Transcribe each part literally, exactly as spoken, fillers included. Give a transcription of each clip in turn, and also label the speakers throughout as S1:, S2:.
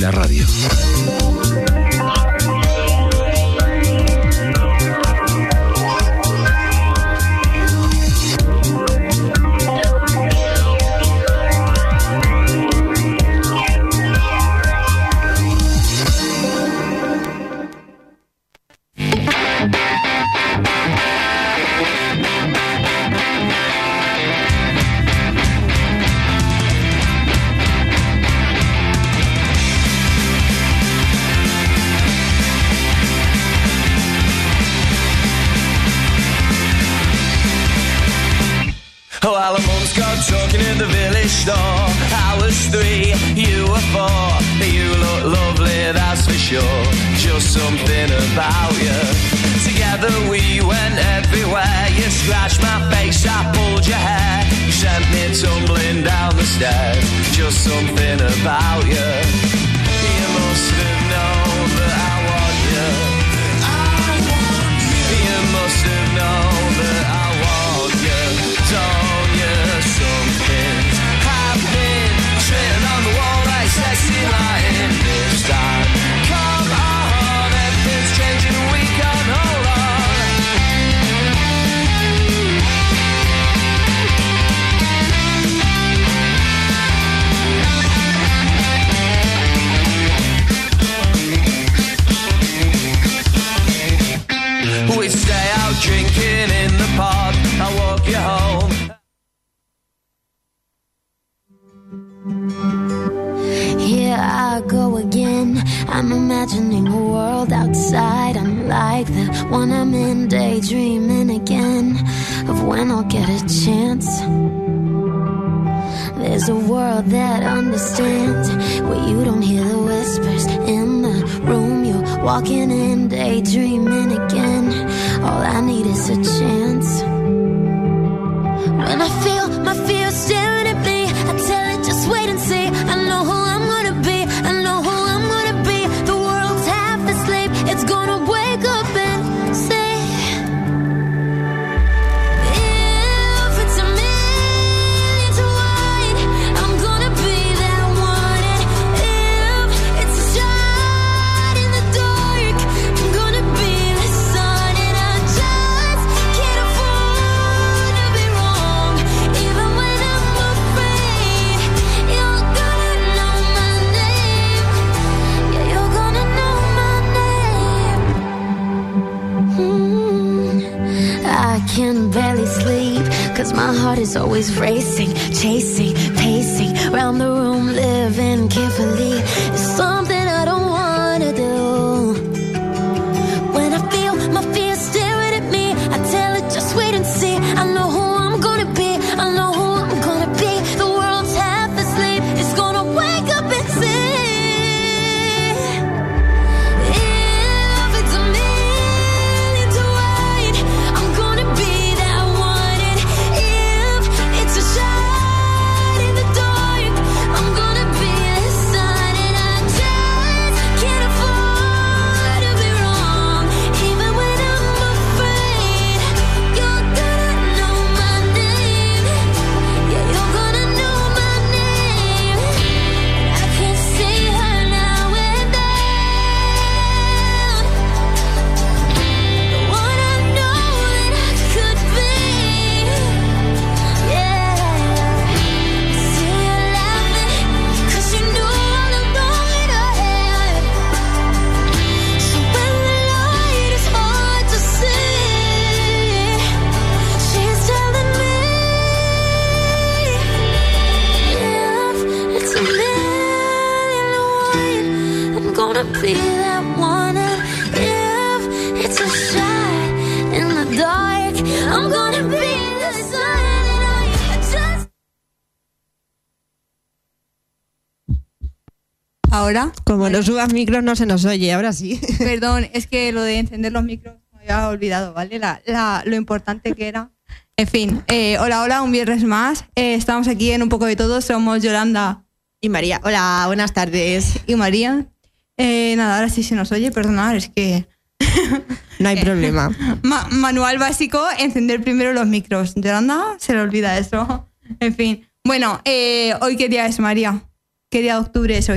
S1: la radio.
S2: Talking in the village store. I was three, you were four. You look lovely, that's for sure. Just something about you. Together we went everywhere. You scratched my face, I pulled your hair. You sent me tumbling down the stairs. Just something about you. You must have known that I want you. I want you. You must have known that I want you. Don't you? Something's happening. Written on the wall like sexy lighting this time. Come on, everything's changing, we can't hold on. We stay out drinking in the pub. I walk you home.
S3: Here I go again. I'm imagining a world outside. I'm like the one I'm in, daydreaming again of when I'll get a chance. There's a world that understands where you don't hear the whispers in the room you're walking in, daydreaming again. All I need is a chance. When I feel my fear staring at me, I tell it just wait and see. I know who I'm gonna be, I know who I'm gonna be. The world's half asleep, it's gonna wake up and say, if it's a million to one, I'm gonna be that one. And if it's a shot in the dark, I'm gonna be the sun. And I just can't afford to be wrong, even when I'm afraid. You're gonna know my name. Yeah, you're gonna know my name. Hmm. I can barely sleep, cause my heart is always racing, chasing, pacing round the room, living carefully. It's something I don't wanna do. When I feel my fear staring at me, I tell it just wait and see. I know who I'm gonna be, I know who I'm gonna be. The world's half asleep, it's gonna wake up and say, if it's a million to one, I'm gonna be that one. And if it's a shot in the dark, I'm gonna be the sun. And I just can't afford to be wrong, even when I'm afraid. You're gonna know my name. Yeah, you're gonna know my name. I can see her now and then, the one I know that I could be. Yeah, see her laughing, cause she knew all along in her head. So when the light is hard to see, she's telling me, if it's a million to one, I'm gonna be that one. And if it's a shot in the dark, I'm gonna be the sun. And I just
S4: Ahora,
S5: Como no subas micros no se nos oye, ahora sí.
S4: perdón, es que lo de encender los micros me había olvidado, ¿vale? La, la- lo importante que era. En fin, eh, hola, hola, un viernes más. Eh, estamos aquí en Un Poco de Todo, somos Yolanda
S5: Y María, hola, buenas tardes.
S4: y María. Eh, nada, ahora sí se nos oye, perdonad, es que...
S5: No hay problema.
S4: Ma- manual básico, encender primero los micros. Yolanda, se le olvida eso. En fin. Bueno, eh, ¿hoy qué día es, María? ¿Qué día de octubre es hoy?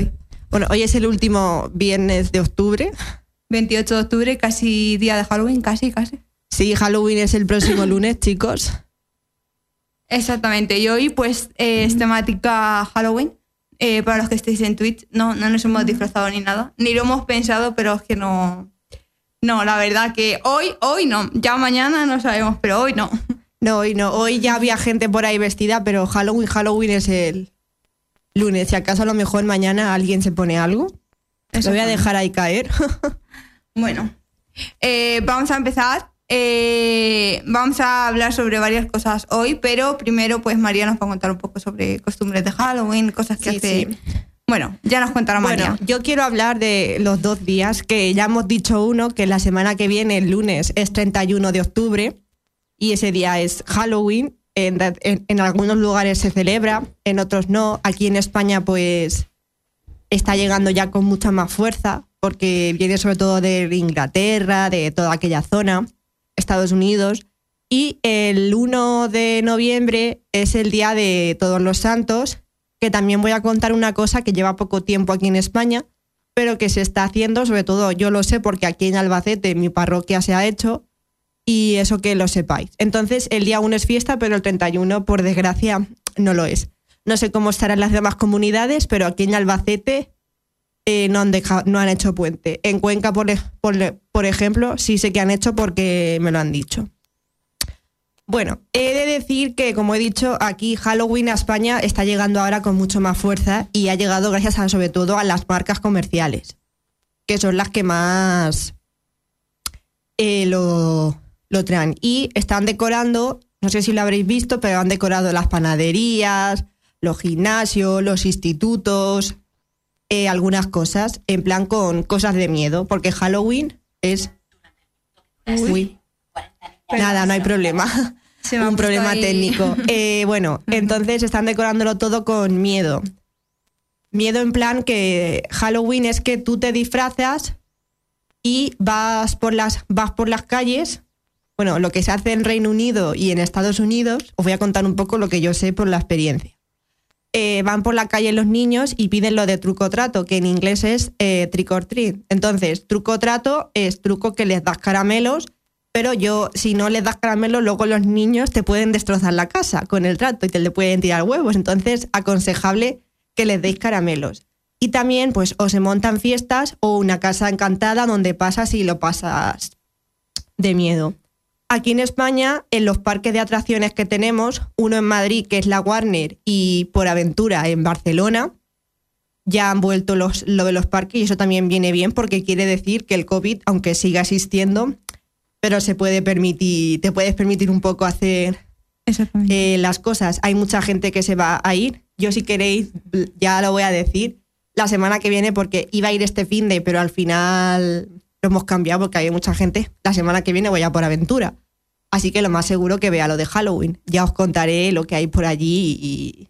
S5: Bueno, hoy es el último viernes de octubre.
S4: veintiocho de octubre, casi día de Halloween, casi, casi.
S5: Sí, Halloween es el próximo lunes, chicos.
S4: Exactamente. Y hoy, pues, eh, es temática Halloween. Eh, para los que estéis en Twitch, no, no nos hemos disfrazado ni nada. Ni lo hemos pensado, pero es que no... No, la verdad que hoy, hoy no. Ya mañana no sabemos, pero hoy no.
S5: No, hoy no. Hoy ya había gente por ahí vestida, pero Halloween, Halloween es el lunes. Si acaso a lo mejor mañana alguien se pone algo. Lo voy a dejar ahí caer.
S4: Bueno, eh, vamos a empezar. Eh, vamos a hablar sobre varias cosas hoy, pero primero pues María nos va a contar un poco sobre costumbres de Halloween, cosas que
S5: Sí,
S4: hace...
S5: sí.
S4: Bueno, ya nos contará María.
S5: Bueno, yo quiero hablar de los dos días, que ya hemos dicho uno, que la semana que viene, el lunes, es treinta y uno de octubre, y ese día es Halloween. En, en, en algunos lugares se celebra, en otros no. Aquí en España pues está llegando ya con mucha más fuerza, porque viene sobre todo de Inglaterra, de toda aquella zona, Estados Unidos. Y el uno de noviembre es el Día de Todos los Santos, que también voy a contar una cosa que lleva poco tiempo aquí en España, pero que se está haciendo, sobre todo yo lo sé porque aquí en Albacete, en mi parroquia, se ha hecho, y eso que lo sepáis. Entonces, el día uno es fiesta, pero el treinta y uno, por desgracia, no lo es. No sé cómo estarán las demás comunidades, pero aquí en Albacete eh, no, han dejado, no han hecho puente. En Cuenca, por, por, por ejemplo, sí sé que han hecho porque me lo han dicho. Bueno, he de decir que, como he dicho, aquí Halloween a España está llegando ahora con mucho más fuerza y ha llegado gracias a, sobre todo a las marcas comerciales, que son las que más eh, lo, lo traen. Y están decorando, no sé si lo habréis visto, pero han decorado las panaderías, los gimnasios, los institutos, eh, algunas cosas, en plan con cosas de miedo, porque Halloween es... Uy. Nada, no hay problema. Un problema ahí. técnico. Eh, bueno, entonces están decorándolo todo con miedo. Miedo en plan que Halloween es que tú te disfrazas y vas por las, vas por las calles. Bueno, lo que se hace en Reino Unido y en Estados Unidos, os voy a contar un poco lo que yo sé por la experiencia. Eh, van por la calle los niños y piden lo de truco o trato, que en inglés es eh, trick or treat. Entonces, truco o trato es truco que les das caramelos, pero yo, si no les das caramelo, luego los niños te pueden destrozar la casa con el trato y te le pueden tirar huevos. Entonces, aconsejable que les deis caramelos. Y también, pues, o se montan fiestas o una casa encantada donde pasas y lo pasas de miedo. Aquí en España, en los parques de atracciones que tenemos, uno en Madrid, que es la Warner, y por Aventura en Barcelona, ya han vuelto los, lo de los parques, y eso también viene bien porque quiere decir que el COVID, aunque siga existiendo, pero se puede permitir, te puedes permitir un poco hacer eh, las cosas. Hay mucha gente que se va a ir. Yo, si queréis, ya lo voy a decir la semana que viene, porque iba a ir este finde, pero al final lo hemos cambiado porque hay mucha gente. La semana que viene voy a por Aventura. Así que lo más seguro que vea lo de Halloween. Ya os contaré lo que hay por allí y,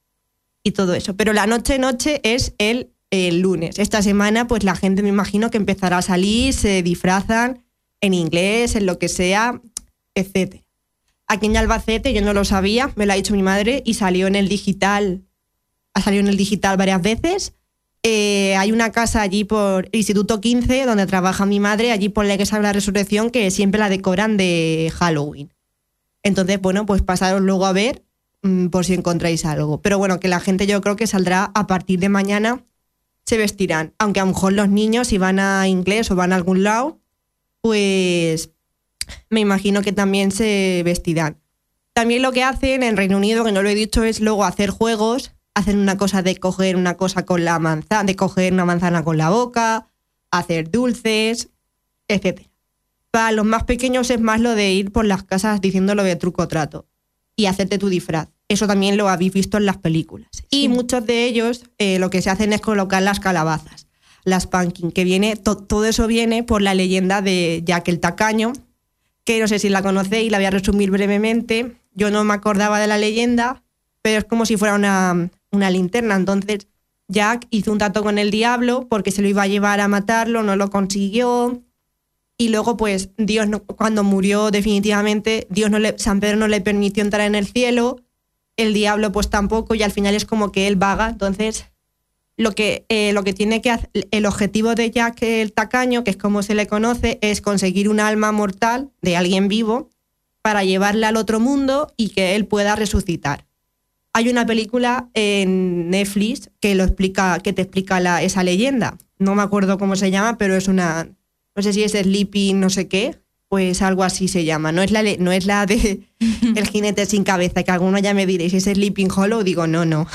S5: y todo eso. Pero la noche noche es el, el lunes. Esta semana, pues la gente, me imagino, que empezará a salir, se disfrazan en inglés, en lo que sea, etcétera. Aquí en Albacete, yo no lo sabía, me lo ha dicho mi madre, y salió en el digital, ha salido en el digital varias veces. Eh, hay una casa allí por el Instituto quince, donde trabaja mi madre, allí por la Iglesia de la Resurrección, que siempre la decoran de Halloween. Entonces, bueno, pues pasaros luego a ver, mmm, por si encontráis algo. Pero bueno, que la gente, yo creo que saldrá a partir de mañana, se vestirán. Aunque a lo mejor los niños, si van a inglés o van a algún lado, pues me imagino que también se vestirán. También lo que hacen en Reino Unido, que no lo he dicho, es luego hacer juegos. Hacen una cosa de coger una cosa con la manzana, de coger una manzana con la boca, hacer dulces, etcétera. Para los más pequeños es más lo de ir por las casas diciendo lo de truco o trato y hacerte tu disfraz. Eso también lo habéis visto en las películas. Sí. Y muchos de ellos eh, lo que se hacen es colocar las calabazas, las pumpkin, que viene, to, todo eso viene por la leyenda de Jack el Tacaño, que no sé si la conocéis, la voy a resumir brevemente. Yo no me acordaba de la leyenda, pero es como si fuera una, una linterna. Entonces Jack hizo un trato con el diablo porque se lo iba a llevar a matarlo, no lo consiguió. Y luego, pues, Dios no, cuando murió definitivamente, Dios no le, San Pedro no le permitió entrar en el cielo, el diablo pues tampoco, y al final es como que él vaga. Entonces lo que, eh, lo que tiene que hacer, el objetivo de Jack el tacaño, que es como se le conoce, es conseguir un alma mortal de alguien vivo para llevarla al otro mundo y que él pueda resucitar. Hay una película en Netflix que lo explica, que te explica la, esa leyenda. No me acuerdo cómo se llama, pero es una, no sé si es Sleeping no sé qué, pues algo así se llama. No es la, no es la de El jinete sin cabeza, que alguno ya me diréis, ¿es Sleeping Hollow? Digo, no, no.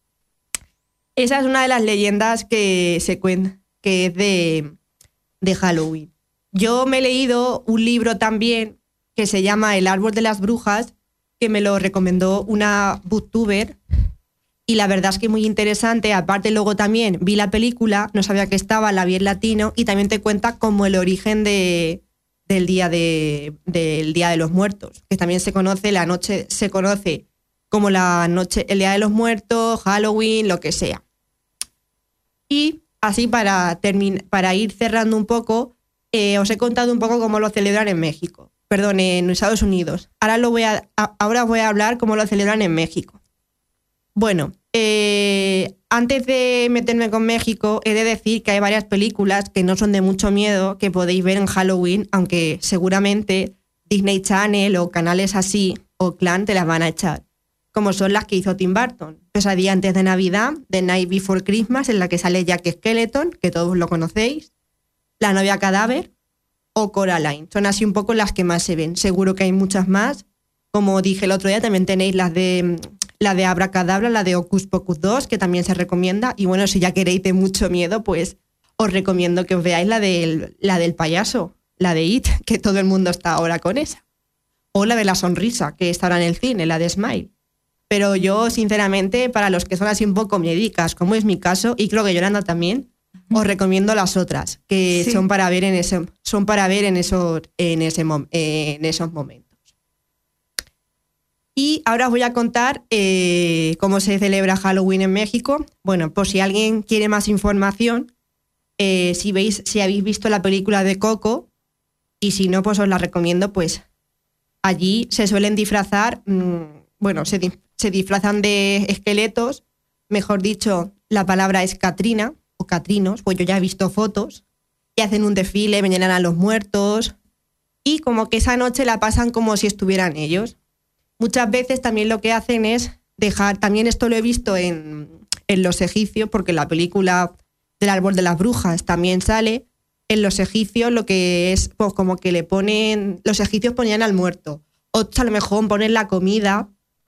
S5: Esa es una de las leyendas que se cuenta, que es de, de Halloween. Yo me he leído un libro también que se llama El árbol de las brujas, que me lo recomendó una booktuber, y la verdad es que es muy interesante. Aparte, luego también vi la película, no sabía que estaba, la vi en latino, y también te cuenta como el origen de, del, día de, del Día de los Muertos, que también se conoce, la noche se conoce como la noche, el Día de los Muertos, Halloween, lo que sea. Y así para, termin- para ir cerrando un poco, eh, os he contado un poco cómo lo celebran en México, perdón, en Estados Unidos. Ahora, lo voy a, a, ahora os voy a hablar cómo lo celebran en México. Bueno, eh, antes de meterme con México, he de decir que hay varias películas que no son de mucho miedo que podéis ver en Halloween, aunque seguramente Disney Channel o canales así o Clan te las van a echar, como son las que hizo Tim Burton. Pesadilla antes de Navidad, The Night Before Christmas, en la que sale Jack Skeleton, que todos lo conocéis, La novia cadáver o Coraline. Son así un poco las que más se ven. Seguro que hay muchas más. Como dije el otro día, también tenéis las de, la de Abracadabra, la de Hocus Pocus dos, que también se recomienda. Y bueno, si ya queréis de mucho miedo, pues os recomiendo que os veáis la del, la del payaso, la de It, que todo el mundo está ahora con esa. O la de la sonrisa, que está ahora en el cine, la de Smile. Pero yo, sinceramente, para los que son así un poco miedicas, como es mi caso, y creo que Yolanda también, os recomiendo las otras, que sí. son para ver en ese, son para ver en esos, en ese, en esos momentos. Y ahora os voy a contar eh, cómo se celebra Halloween en México. Bueno, por si alguien quiere más información, eh, si veis, si habéis visto la película de Coco, y si no, pues os la recomiendo, pues allí se suelen disfrazar, mmm, bueno, se, se disfrazan de esqueletos, mejor dicho, la palabra es Catrina, o Catrinos, pues yo ya he visto fotos, y hacen un desfile, veneran a los muertos, y como que esa noche la pasan como si estuvieran ellos. Muchas veces también lo que hacen es dejar, también esto lo he visto en, en Los Egipcios, porque la película del árbol de las brujas también sale. En Los Egipcios lo que es, pues como que le ponen, los egipcios ponían al muerto, otros a lo mejor ponen la comida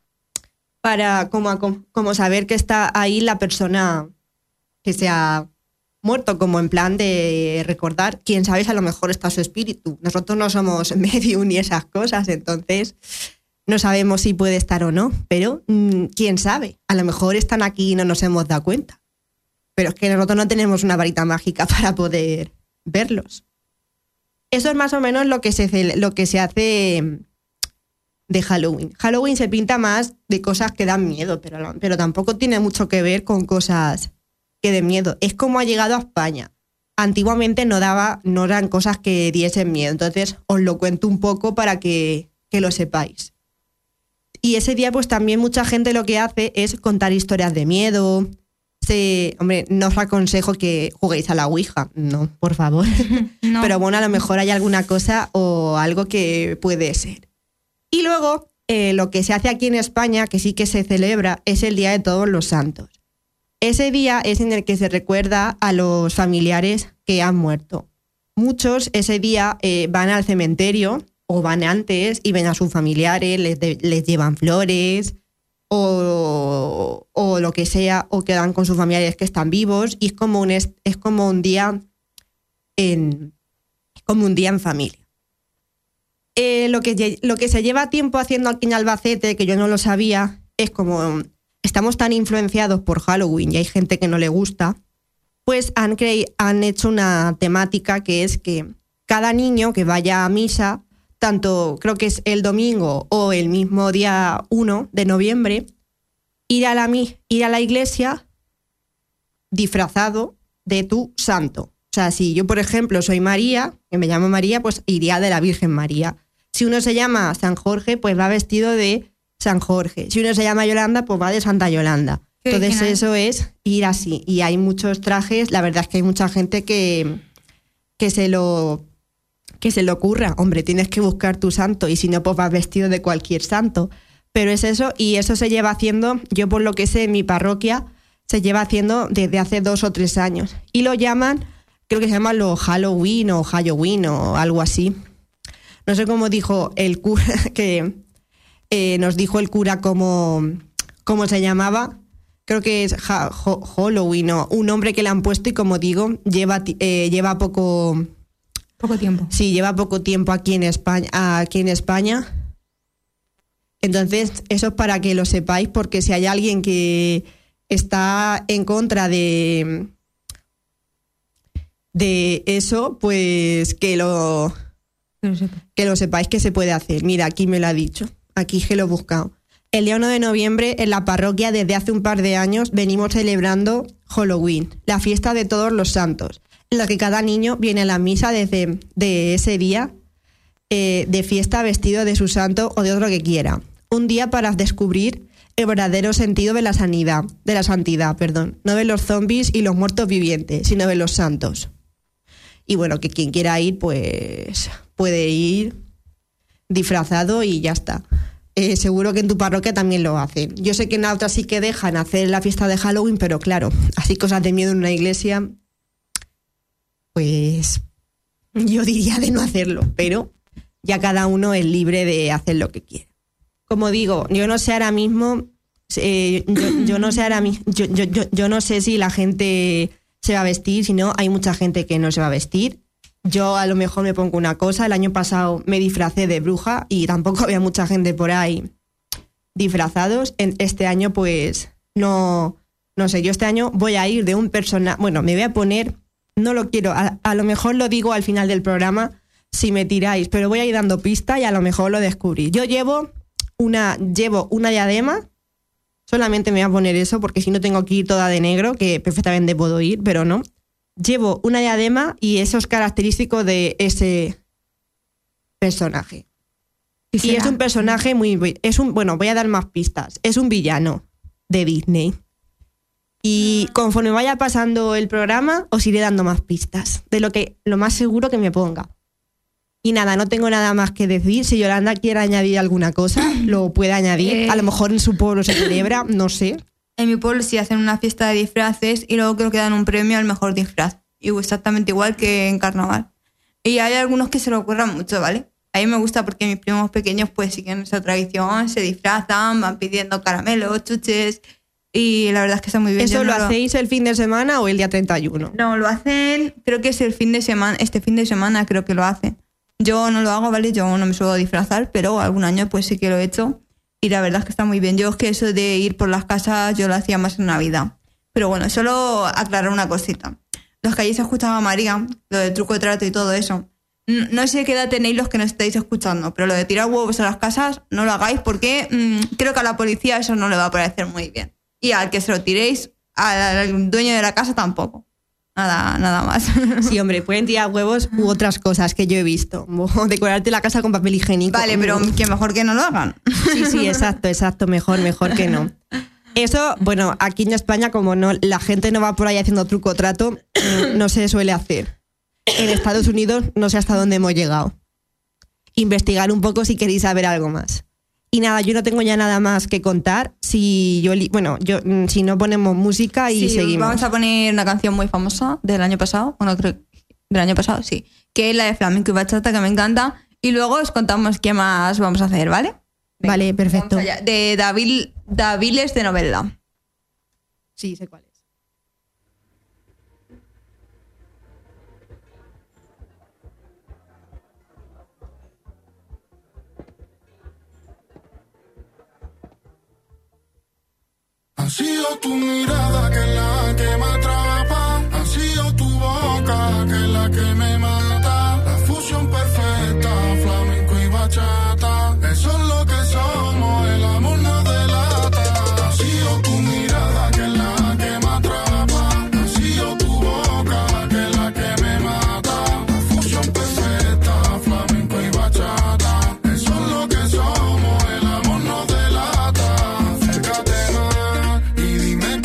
S5: para como, como saber que está ahí la persona que se ha muerto, como en plan de recordar, quién sabe si a lo mejor está su espíritu. Nosotros no somos medium ni esas cosas, entonces no sabemos si puede estar o no, pero mmm, quién sabe, a lo mejor están aquí y no nos hemos dado cuenta. Pero es que nosotros no tenemos una varita mágica para poder verlos. Eso es más o menos lo que se, lo que se hace de Halloween. Halloween se pinta más de cosas que dan miedo, pero, pero tampoco tiene mucho que ver con cosas que den miedo. Es como ha llegado a España. Antiguamente no daba, no eran cosas que diesen miedo. Entonces os lo cuento un poco para que, que lo sepáis. Y ese día pues también mucha gente lo que hace es contar historias de miedo. Se, hombre, no os aconsejo que juguéis a la Ouija, no, por favor. No. Pero bueno, a lo mejor hay alguna cosa o algo que puede ser. Y luego, eh, lo que se hace aquí en España, que sí que se celebra, es el Día de Todos los Santos. Ese día es en el que se recuerda a los familiares que han muerto. Muchos ese día eh, van al cementerio o van antes y ven a sus familiares, les, de, les llevan flores o, o lo que sea, o quedan con sus familiares que están vivos, y es como un, es, es como un día en, como un día en familia. Eh, lo, que, lo que se lleva tiempo haciendo aquí en Albacete, que yo no lo sabía, es como estamos tan influenciados por Halloween y hay gente que no le gusta, pues han, cre- han hecho una temática que es que cada niño que vaya a misa, tanto creo que es el domingo o el mismo día uno de noviembre, ir a la, ir a la iglesia disfrazado de tu santo. O sea, si yo, por ejemplo, soy María, que me llamo María, pues iría de la Virgen María. Si uno se llama San Jorge, pues va vestido de San Jorge. Si uno se llama Yolanda, pues va de Santa Yolanda.
S4: Qué
S5: Entonces
S4: original.
S5: eso es ir así. Y hay muchos trajes, la verdad es que hay mucha gente que, que se lo que se le ocurra. Hombre, tienes que buscar tu santo y si no, pues vas vestido de cualquier santo. Pero es eso, y eso se lleva haciendo, yo por lo que sé, en mi parroquia, se lleva haciendo desde hace dos o tres años. Y lo llaman, creo que se llama lo Halloween o Halloween o algo así. No sé cómo dijo el cura, que eh, nos dijo el cura cómo, cómo se llamaba. Creo que es ha, ho, Halloween o un nombre que le han puesto y como digo, lleva, eh, lleva poco...
S4: Poco tiempo.
S5: Sí, lleva poco tiempo aquí en España. Aquí en España. Entonces, eso es para que lo sepáis, porque si hay alguien que está en contra de, de eso, pues que lo,
S4: Pero sepa.
S5: que lo sepáis que se puede hacer. Mira, aquí me lo ha dicho. Aquí que lo he buscado. El día uno de noviembre, en la parroquia, desde hace un par de años, venimos celebrando Halloween, la fiesta de todos los santos, en la que cada niño viene a la misa desde de ese día eh, de fiesta vestido de su santo o de otro que quiera. Un día para descubrir el verdadero sentido de la sanidad, de la santidad, perdón. No de los zombies y los muertos vivientes, sino de los santos. Y bueno, que quien quiera ir, pues puede ir disfrazado y ya está. Eh, seguro que en tu parroquia también lo hacen. Yo sé que en la otra sí que dejan hacer la fiesta de Halloween, pero claro, así cosas de miedo en una iglesia, pues yo diría de no hacerlo, pero ya cada uno es libre de hacer lo que quiera. Como digo, yo no sé ahora mismo, eh, yo, yo no sé ahora mismo, yo, yo, yo, yo no sé si la gente se va a vestir, si no, hay mucha gente que no se va a vestir. Yo a lo mejor me pongo una cosa, el año pasado me disfracé de bruja y tampoco había mucha gente por ahí disfrazados. En este año pues no, no sé, yo este año voy a ir de un personaje, bueno, me voy a poner, no lo quiero, a, a lo mejor lo digo al final del programa si me tiráis, pero voy a ir dando pista y a lo mejor lo descubrí. Yo llevo una, llevo una diadema, solamente me voy a poner eso porque si no tengo que ir toda de negro, que perfectamente puedo ir, pero no. Llevo una diadema y eso es característico de ese personaje.
S4: ¿Qué
S5: Y
S4: será?
S5: es un personaje muy... Es un, bueno, voy a dar más pistas. Es un villano de Disney. Y conforme vaya pasando el programa, os iré dando más pistas. De lo que lo más seguro que me ponga. Y nada, no tengo nada más que decir. Si Yolanda quiere añadir alguna cosa, lo puede añadir.
S4: Eh.
S5: A lo mejor en su pueblo se celebra, no sé.
S4: En mi pueblo sí hacen una fiesta de disfraces y luego creo que dan un premio al mejor disfraz. Y exactamente igual que en carnaval. Y hay algunos que se lo ocurran mucho, ¿vale? A mí me gusta porque mis primos pequeños pues siguen esa tradición, se disfrazan, van pidiendo caramelos, chuches y la verdad es que está muy bien.
S5: ¿Eso
S4: Yo
S5: lo
S4: no
S5: hacéis el fin de semana o el día treinta y uno?
S4: No, lo hacen, creo que es el fin de semana, este fin de semana creo que lo hacen. Yo no lo hago, ¿vale? Yo no me suelo disfrazar, pero algún año pues sí que lo he hecho. Y la verdad es que está muy bien. Yo es que eso de ir por las casas yo lo hacía más en Navidad. Pero bueno, solo aclarar una cosita. Los que hayáis escuchado a María, lo del truco de trato y todo eso, n- no sé qué edad tenéis los que nos estáis escuchando, pero lo de tirar huevos a las casas no lo hagáis porque mmm, creo que a la policía eso no le va a parecer muy bien. Y al que se lo tiréis, al dueño de la casa tampoco. Nada, nada más.
S5: Sí, hombre, pueden tirar huevos u otras cosas que yo he visto. O decorarte la casa con papel higiénico.
S4: Vale, pero que mejor que no lo hagan.
S5: Sí, sí, exacto, exacto. Mejor, mejor que no. Eso, bueno, aquí en España, como no la gente no va por ahí haciendo truco o trato, no se suele hacer. En Estados Unidos no sé hasta dónde hemos llegado. Investigar un poco si queréis saber algo más. Y nada, yo no tengo ya nada más que contar. Si yo, li- bueno, yo, mm, si no ponemos música y
S4: Sí,
S5: seguimos.
S4: vamos a poner una canción muy famosa del año pasado, bueno, creo del año pasado, sí, que es la de flamenco y bachata, que me encanta, y luego os contamos qué más vamos a hacer, ¿vale?
S5: Vale, perfecto.
S4: Vamos allá. De David, Daviles de Novelda.
S5: Sí, sé cuál es.
S1: Ha sido tu mirada que es la que me atrapa, ha sido tu boca que es la que me mata, la fusión perfecta, flamenco y bachata, eso es lo que somos, el amor nos delata. Ha sido tu mirada que es la que me atrapa, ha sido tu boca que es la que me mata, la fusión perfecta, flamenco y bachata, eso es lo que somos, el amor nos delata. Acércate más y dime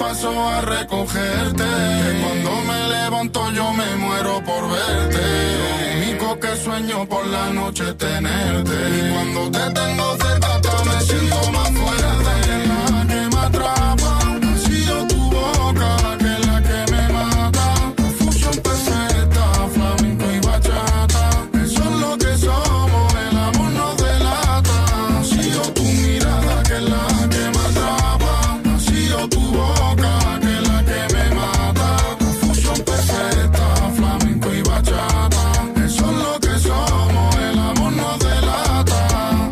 S1: paso a recogerte. Que cuando me levanto yo me muero por verte. Lo único que sueño por la noche es tenerte. Y cuando te tengo cerca hasta me siento más fuerte. La que me atrapa ha sido tu boca, que es la que me mata. La fusión perfecta, flamenco y bachata. Eso es lo que somos, el amor nos delata. Ha sido tu mirada, que es la que me atrapa. Ha sido tu boca, que es la que me mata. La fusión perfecta, flamenco y bachata. Eso es lo que somos, el amor nos delata.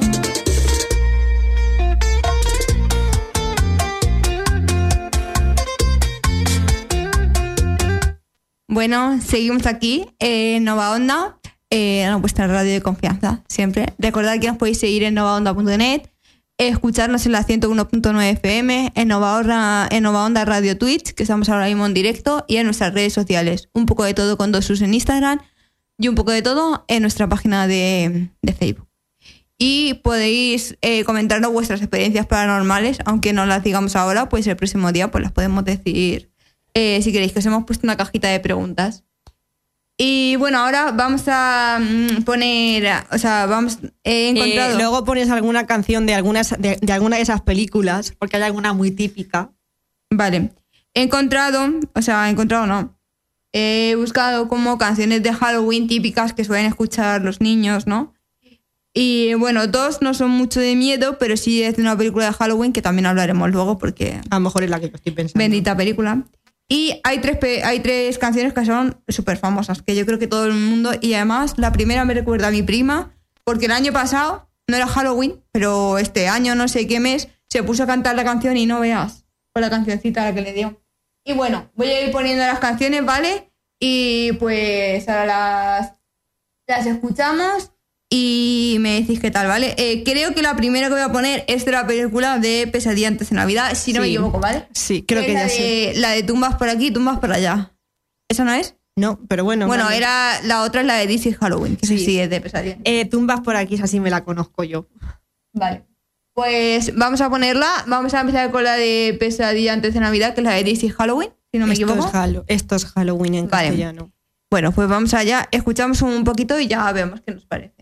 S4: Bueno, seguimos aquí en Nova Onda, eh, en vuestra radio de confianza, siempre. Recordad que nos podéis seguir en nova onda punto net, escucharnos en la ciento uno punto nueve F M, en Nova Onda, en Nova Onda Radio Twitch, que estamos ahora mismo en directo, y en nuestras redes sociales. Un poco de todo con dos sus en Instagram y un poco de todo en nuestra página de, de Facebook. Y podéis eh, comentarnos vuestras experiencias paranormales, aunque no las digamos ahora, pues el próximo día pues las podemos decir. Eh, si queréis, que os hemos puesto una cajita de preguntas. Y bueno, ahora vamos a mm, poner, o sea, vamos, he encontrado...
S5: Eh, luego pones alguna canción de, algunas, de, de alguna de esas películas, porque hay alguna muy típica.
S4: Vale, he encontrado, o sea, he encontrado no, he buscado como canciones de Halloween típicas que suelen escuchar los niños, ¿no? Y bueno, dos no son mucho de miedo, pero sí es de una película de Halloween que también hablaremos luego porque...
S5: A lo mejor es la que yo estoy pensando.
S4: Bendita película. Y hay tres, pe- hay tres canciones que son súper famosas, que yo creo que todo el mundo... Y además, la primera me recuerda a mi prima, porque el año pasado, no era Halloween, pero este año, no sé qué mes, se puso a cantar la canción y no veas, con la cancioncita a la que le dio. Y bueno, voy a ir poniendo las canciones, ¿vale? Y pues ahora las, las escuchamos y me decís qué tal, ¿vale? Eh, creo que la primera que voy a poner es de la película de Pesadilla antes de Navidad, si no me
S5: Sí.
S4: equivoco, ¿vale?
S5: Sí, creo
S4: Es
S5: que
S4: la
S5: ya
S4: de,
S5: sé.
S4: La de tumbas por aquí, tumbas por allá. ¿Esa no es?
S5: No, pero bueno.
S4: Bueno,
S5: vale.
S4: era la otra es la de This is Halloween, que sí,
S5: Sí.
S4: sí es de Pesadilla.
S5: Eh, tumbas por aquí, esa sí me la conozco yo.
S4: Vale. Pues vamos a ponerla. Vamos a empezar con la de Pesadilla antes de Navidad, que es la de This is Halloween, si no me
S5: esto,
S4: equivoco.
S5: es Halo- esto es Halloween en
S4: Vale.
S5: castellano.
S4: Bueno, pues vamos allá, escuchamos un poquito y ya vemos qué nos parece.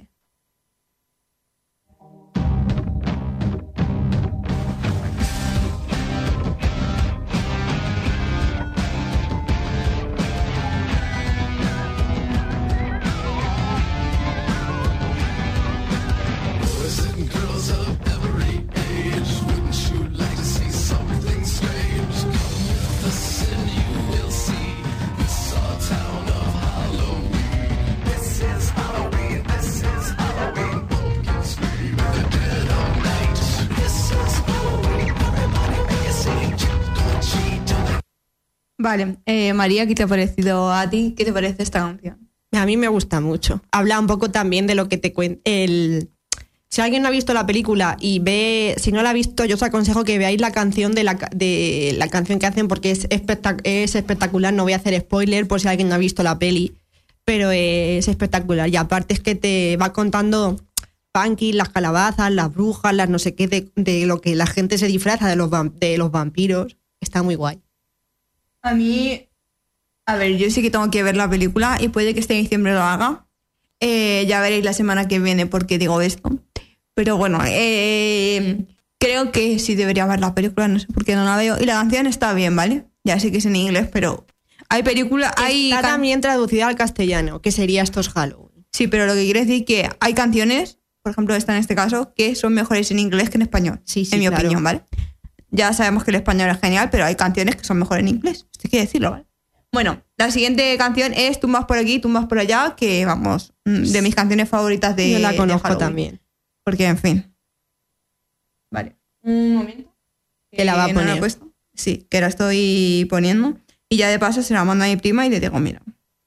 S4: Vale, eh, María, ¿qué te ha parecido a ti? ¿Qué te parece esta canción?
S5: A mí me gusta mucho. Habla un poco también de lo que te cuento. El... Si alguien no ha visto la película y ve, si no la ha visto, yo os aconsejo que veáis la canción de la, de la canción que hacen porque es, espectac- es espectacular. No voy a hacer spoiler por si alguien no ha visto la peli, pero es espectacular. Y aparte es que te va contando Punky, las calabazas, las brujas, las no sé qué, de, de lo que la gente se disfraza de los, vam- de los vampiros. Está muy guay.
S4: A mí, a ver, yo sí que tengo que ver la película y puede que este diciembre lo haga. Eh, ya veréis la semana que viene por qué digo esto. Pero bueno, eh, creo que sí debería ver la película, no sé por qué no la veo. Y la canción está bien, ¿vale? Ya sé que es en inglés, pero hay película, hay...
S5: Está
S4: can-
S5: también traducida al castellano, que sería Esto es Halloween.
S4: Sí, pero lo que quiere decir que hay canciones, por ejemplo esta en este caso, que son mejores en inglés que en español.
S5: Sí, sí,
S4: en mi
S5: claro.
S4: opinión, ¿vale? Ya sabemos que el español es genial, pero hay canciones que son mejores en inglés. Esto hay que decirlo, ¿vale? Bueno, la siguiente canción es Tumbas por aquí, tumbas por allá, que vamos, mm, de mis canciones favoritas de
S5: Yo la
S4: de
S5: conozco
S4: Halloween.
S5: también.
S4: Porque, en fin. Vale. Un momento.
S5: Que la va a
S4: no he
S5: poner.
S4: puesto. Sí, que la estoy poniendo. Y ya de paso se la mando a mi prima y le digo, mira.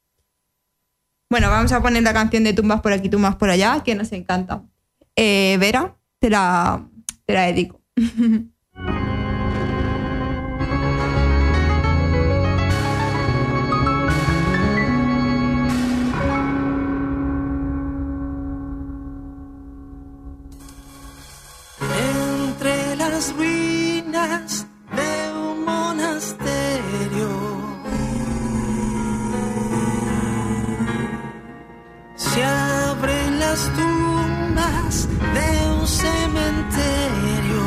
S4: Bueno, vamos a poner la canción de Tumbas por aquí, tumbas por allá, que nos encanta. Eh, Vera, te la, te la dedico.
S6: Entre las ruinas de un monasterio. Se abren las tumbas de un cementerio.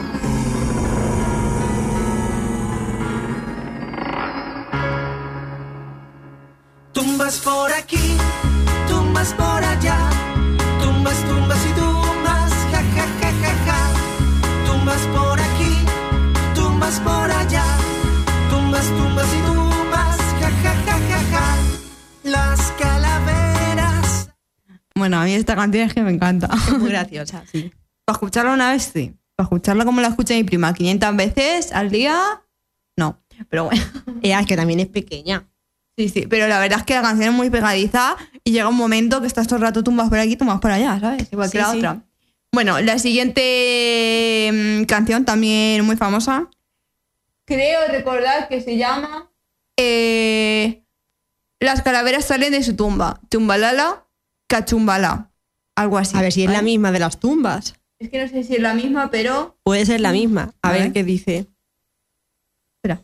S6: Tumbas por aquí, tumbas por allá, tumbas, tumbas y tumbas, ja, ja, ja, ja, ja. Tumbas por aquí, tumbas por allá, tumbas, tumbas y tumbas, ja, ja, ja, ja, ja. Las calaveras.
S4: Bueno, a mí esta canción es que me encanta.
S5: Es muy graciosa, sí.
S4: Para escucharla una vez, sí. Para escucharla como la escucha mi prima, quinientas veces al día, no. Pero bueno.
S5: Ella es que también es pequeña.
S4: Sí, sí, pero la verdad es que la canción es muy pegadiza y llega un momento que estás todo el rato tumbas por aquí, tumbas por allá, ¿sabes? Igual que
S5: Sí,
S4: la
S5: sí.
S4: otra. Bueno, la siguiente mm, canción también muy famosa. Creo recordar que se llama eh, Las calaveras salen de su tumba. Tumbalala, cachumbala. Algo así.
S5: A ver si es
S4: ¿vale?
S5: la misma de las tumbas.
S4: Es que no sé si es la misma, pero...
S5: Puede ser la misma. A
S4: A
S5: ver
S4: ver.
S5: qué dice.
S4: Espera.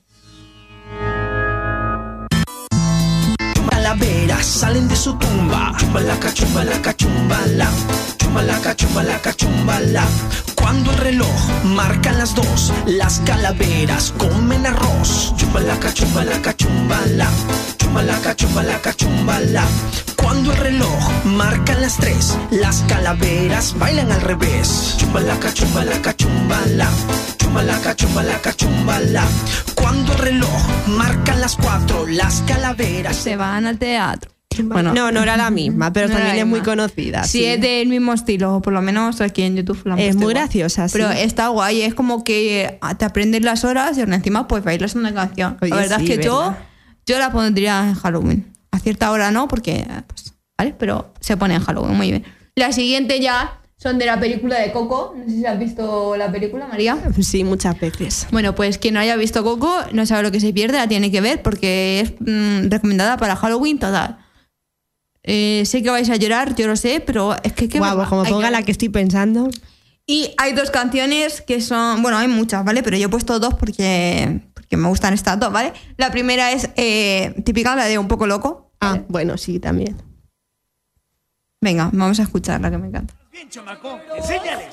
S6: Calaveras salen de su tumba. Chumbalaca, chumbalaca, chumbala. Chumbalaca, chumbalaca, chumbala. Cuando el reloj marca las dos, las calaveras comen arroz. Chumbalaca, chumbalaca, chumbala. Chumbalaca, chumbalaca, chumbala. Cuando el reloj marca las tres, las calaveras bailan al revés. Chumbalaca, chumbalaca, chumbala. Chumbalaca, chumbalaca, chumbala. Cuando el reloj marca las cuatro, las calaveras
S4: Se van al teatro. Bueno,
S5: No, no era la misma, pero
S4: no era
S5: también
S4: la
S5: es muy
S4: misma.
S5: conocida.
S4: Sí,
S5: sí.
S4: es del mismo estilo, por lo menos aquí en YouTube la han
S5: Es
S4: puesto
S5: muy
S4: igual.
S5: graciosa, sí.
S4: Pero está guay, es como que te aprendes las horas y aún encima pues bailas una canción.
S5: Oye,
S4: la verdad
S5: sí,
S4: es que yo,
S5: ¿verdad?
S4: yo la pondría en Halloween. A cierta hora no, porque, pues, ¿vale? Pero se pone en Halloween, muy bien. La siguiente ya son de la película de Coco. No sé si has visto la película, María.
S5: Sí, muchas veces.
S4: Bueno, pues quien no haya visto Coco no sabe lo que se pierde, la tiene que ver porque es mm, recomendada para Halloween total. Eh, sé que vais a llorar, yo lo sé, pero es que... ¿qué
S5: Guau,
S4: va-
S5: como
S4: hay
S5: ponga
S4: que-
S5: la que estoy pensando.
S4: Y hay dos canciones que son... Bueno, hay muchas, ¿vale? Pero yo he puesto dos porque, porque me gustan estas dos, ¿vale? La primera es eh, típica, la de Un poco loco.
S5: Ah,
S4: ¿vale?
S5: bueno, sí, también.
S4: Venga, vamos a escucharla, que me encanta.
S7: Bien, chamaco, enséñale.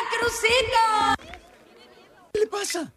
S7: ¿Qué le pasa?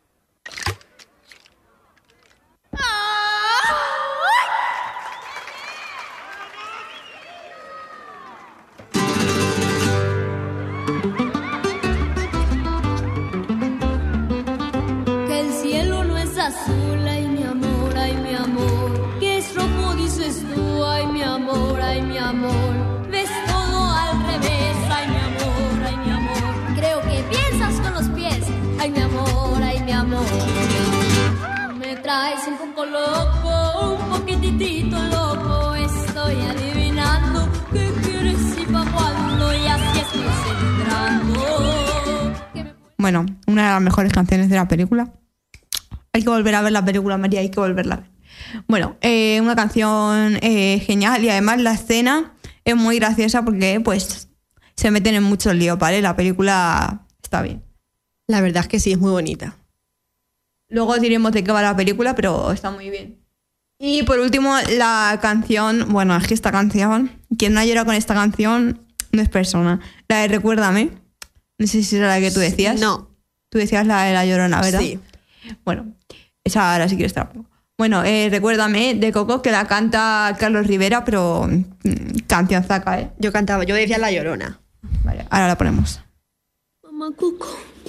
S3: Que el cielo no es azul, ay mi amor, ay mi amor. Que es rojo, dices tú, ay mi amor, ay mi amor. Ves todo al revés, ay mi amor, ay mi amor. Creo que piensas con los pies, ay mi amor, ay mi amor. Me traes un poco loco, un poquitito loco. Estoy adivinando qué quieres y pa' cuándo, y así estoy celebrando. Que me
S4: Bueno, una de las mejores canciones de la película. Hay que volver a ver la película, María, hay que volverla a ver. Bueno, eh, una canción eh, genial y además la escena es muy graciosa porque pues se meten en mucho lío, ¿vale? La película está bien.
S5: La verdad es que sí, es muy bonita.
S4: Luego diremos de qué va la película, pero está muy bien. Y por último, la canción, bueno, es que esta canción, quien no ha llorado con esta canción no es persona. La de Recuérdame, no sé si era la que tú decías.
S5: No.
S4: Tú decías la de La Llorona, ¿verdad?
S5: Sí.
S4: Bueno, esa ahora sí quieres estar. Bueno, eh, Recuérdame de Coco, que la canta Carlos Rivera, pero mm, canción zaca, ¿eh?
S5: Yo cantaba, yo decía La Llorona.
S4: Vale, ahora la ponemos.
S3: Mamá Cuco.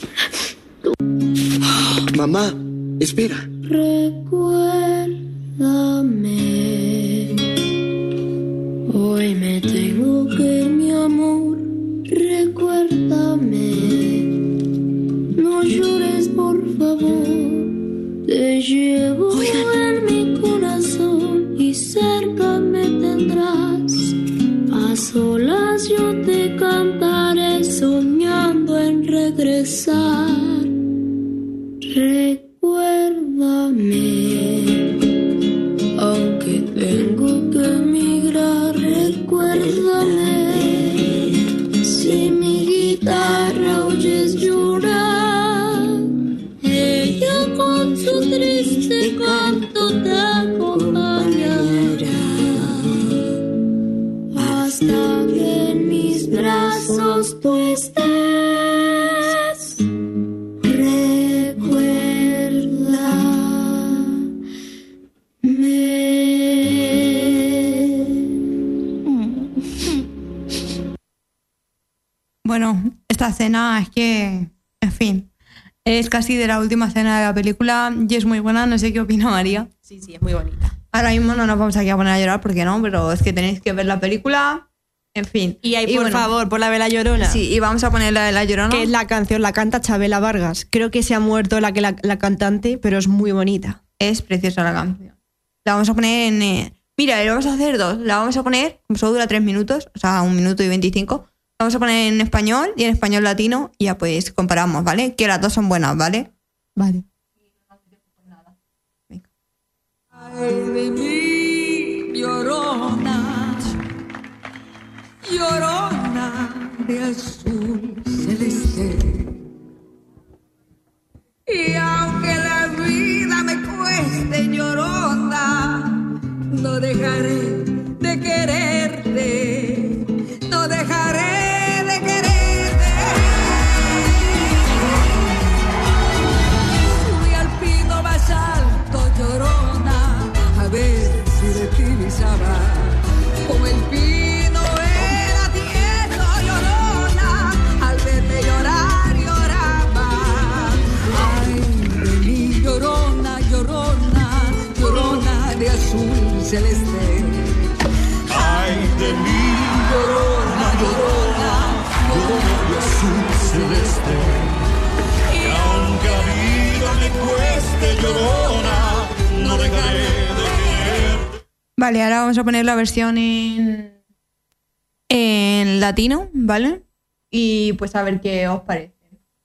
S7: Mamá, espera.
S3: Recuérdame, hoy me tengo que ir, mi amor. Recuérdame, no llores por favor. Te llevo en mi corazón y cerca me tendrás. A solas yo te cantaré soñando en regresar. Recuérdame, aunque tengo que emigrar, recuérdame. Si mi guitarra oyes llorar, ella con su triste canto te acompañará hasta que en mis brazos tú estés.
S4: Bueno, esta escena es que, en fin, es casi de la última escena de la película y es muy buena, no sé qué opina María.
S5: Sí, sí, es muy bonita.
S4: Ahora mismo no nos vamos aquí a poner a llorar porque no, pero es que tenéis que ver la película, en fin.
S5: Y ahí, por
S4: bueno,
S5: favor, por la Vela Llorona.
S4: Sí, y vamos a poner la de La Llorona.
S5: Que es la canción, la canta Chabela Vargas. Creo que se ha muerto la, que la, la cantante, pero es muy bonita.
S4: Es preciosa la canción. La vamos a poner en... Eh, mira, le vamos a hacer dos. La vamos a poner, como solo dura tres minutos, o sea, un minuto y veinticinco. La vamos a poner en español y en español latino y ya pues comparamos, ¿vale? Que las dos son buenas, ¿vale?
S5: Vale.
S4: Venga.
S8: Ay de mí, llorona, llorona de azul celeste. Y aunque la vida me cueste, llorona, no dejaré de quererte, no dejaré de quererte. Subí al pino más alto, llorona, a ver si de ti visaba, como el pino era tieso, llorona, al verme llorar, lloraba. Ay de mí, llorona, llorona, llorona de azul celeste.
S1: Ay de mí, llorona, llorona, llorona de azul celeste. Y aunque la vida me cueste, llorona, no dejaré de querer.
S4: Vale, ahora vamos a poner la versión en, en latino, ¿vale? Y pues a ver qué os parece.